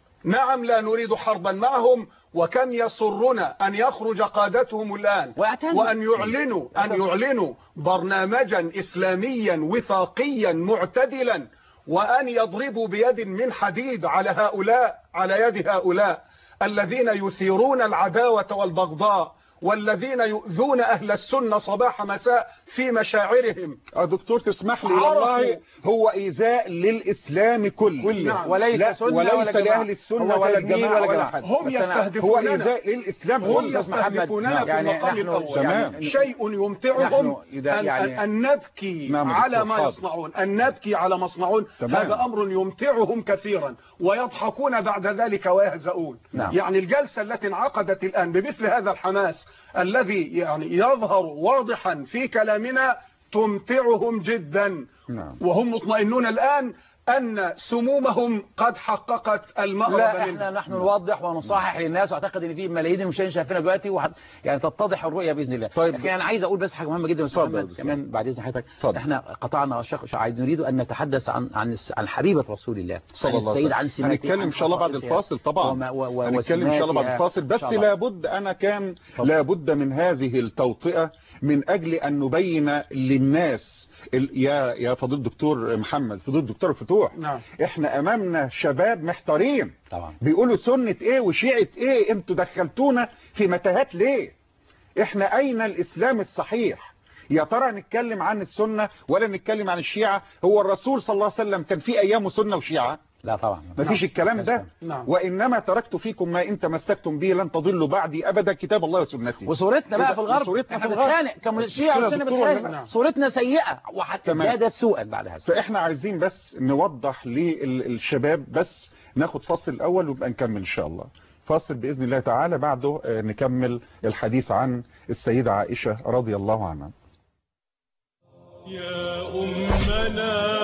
نعم لا نريد حربا معهم، وكم يسرنا أن يخرج قادتهم الآن وأن يعلنوا أن يعلنوا برنامجا إسلاميا وثاقيا معتدلا، وأن يضربوا بيد من حديد على هؤلاء على يد هؤلاء الذين يثيرون العداوة والبغضاء، والذين يؤذون أهل السنة صباح مساء في مشاعرهم. دكتور تسمح لي والله هو إيذاء للإسلام كله. نعم. وليس سنة وليس لأهل السنة ولا الجماعة ولا حد. هم يستهدفوننا. هو إيذاء للإسلام. هم يستهدفوننا في المقام الأول. تمام. شيء يمتعهم أن, أن نبكي على ما يصنعون، أن نبكي على ما يصنعون. هذا أمر يمتعهم كثيرا، ويضحكون بعد ذلك ويهزؤون. نعم. يعني الجلسة التي انعقدت الآن بمثل هذا الحماس الذي يعني يظهر واضحا في كلامنا تمتعهم جدا. نعم. وهم مطمئنون الآن أن سمومهم قد حققت المأرب. لا احنا نحن نوضح ونصحح للناس، واعتقد ان في ملايين المشاهدين شايفيننا دلوقتي وحد يعني تتضح الرؤيه باذن الله. طيب. لكن انا عايز اقول بس حاجه مهمه جدا اتفضل كمان بعد اذن حضرتك. احنا قطعنا الشق عايز نريد ان نتحدث عن عن عن حبيبه رسول الله صلى الله عليه وسلم. عن سماته. هنتكلم ان شاء الله بعد الفاصل طبعا. هنتكلم ان شاء الله بعد الفاصل، بس لابد انا كان لابد من هذه التوطئه من اجل ان نبين للناس يا يا فضيله الدكتور محمد، فضيله الدكتور فتوح. نعم. احنا امامنا شباب محتارين طبعا، بيقولوا سنة ايه وشيعة ايه، انتوا دخلتونا في متاهات ليه؟ احنا اين الاسلام الصحيح؟ يا ترى نتكلم عن السنة ولا نتكلم عن الشيعة؟ هو الرسول صلى الله عليه وسلم كان في ايامه سنة وشيعة؟ لا طبعا ما فيش الكلام ده. نعم. وإنما تركت فيكم ما إن تمسكتم به لن تضلوا بعدي أبدا، كتاب الله وسنتي. وصورتنا بقى في الغرب صورتنا في الغرب كمشيعة والسنة بتخانق، صورتنا سيئة وحتى ده السوء بعد هذا. فإحنا عايزين بس نوضح للشباب، بس ناخد فصل الأول ونبقى نكمل إن شاء الله. فاصل بإذن الله تعالى، بعده نكمل الحديث عن السيدة عائشة رضي الله عنها. يا أمنا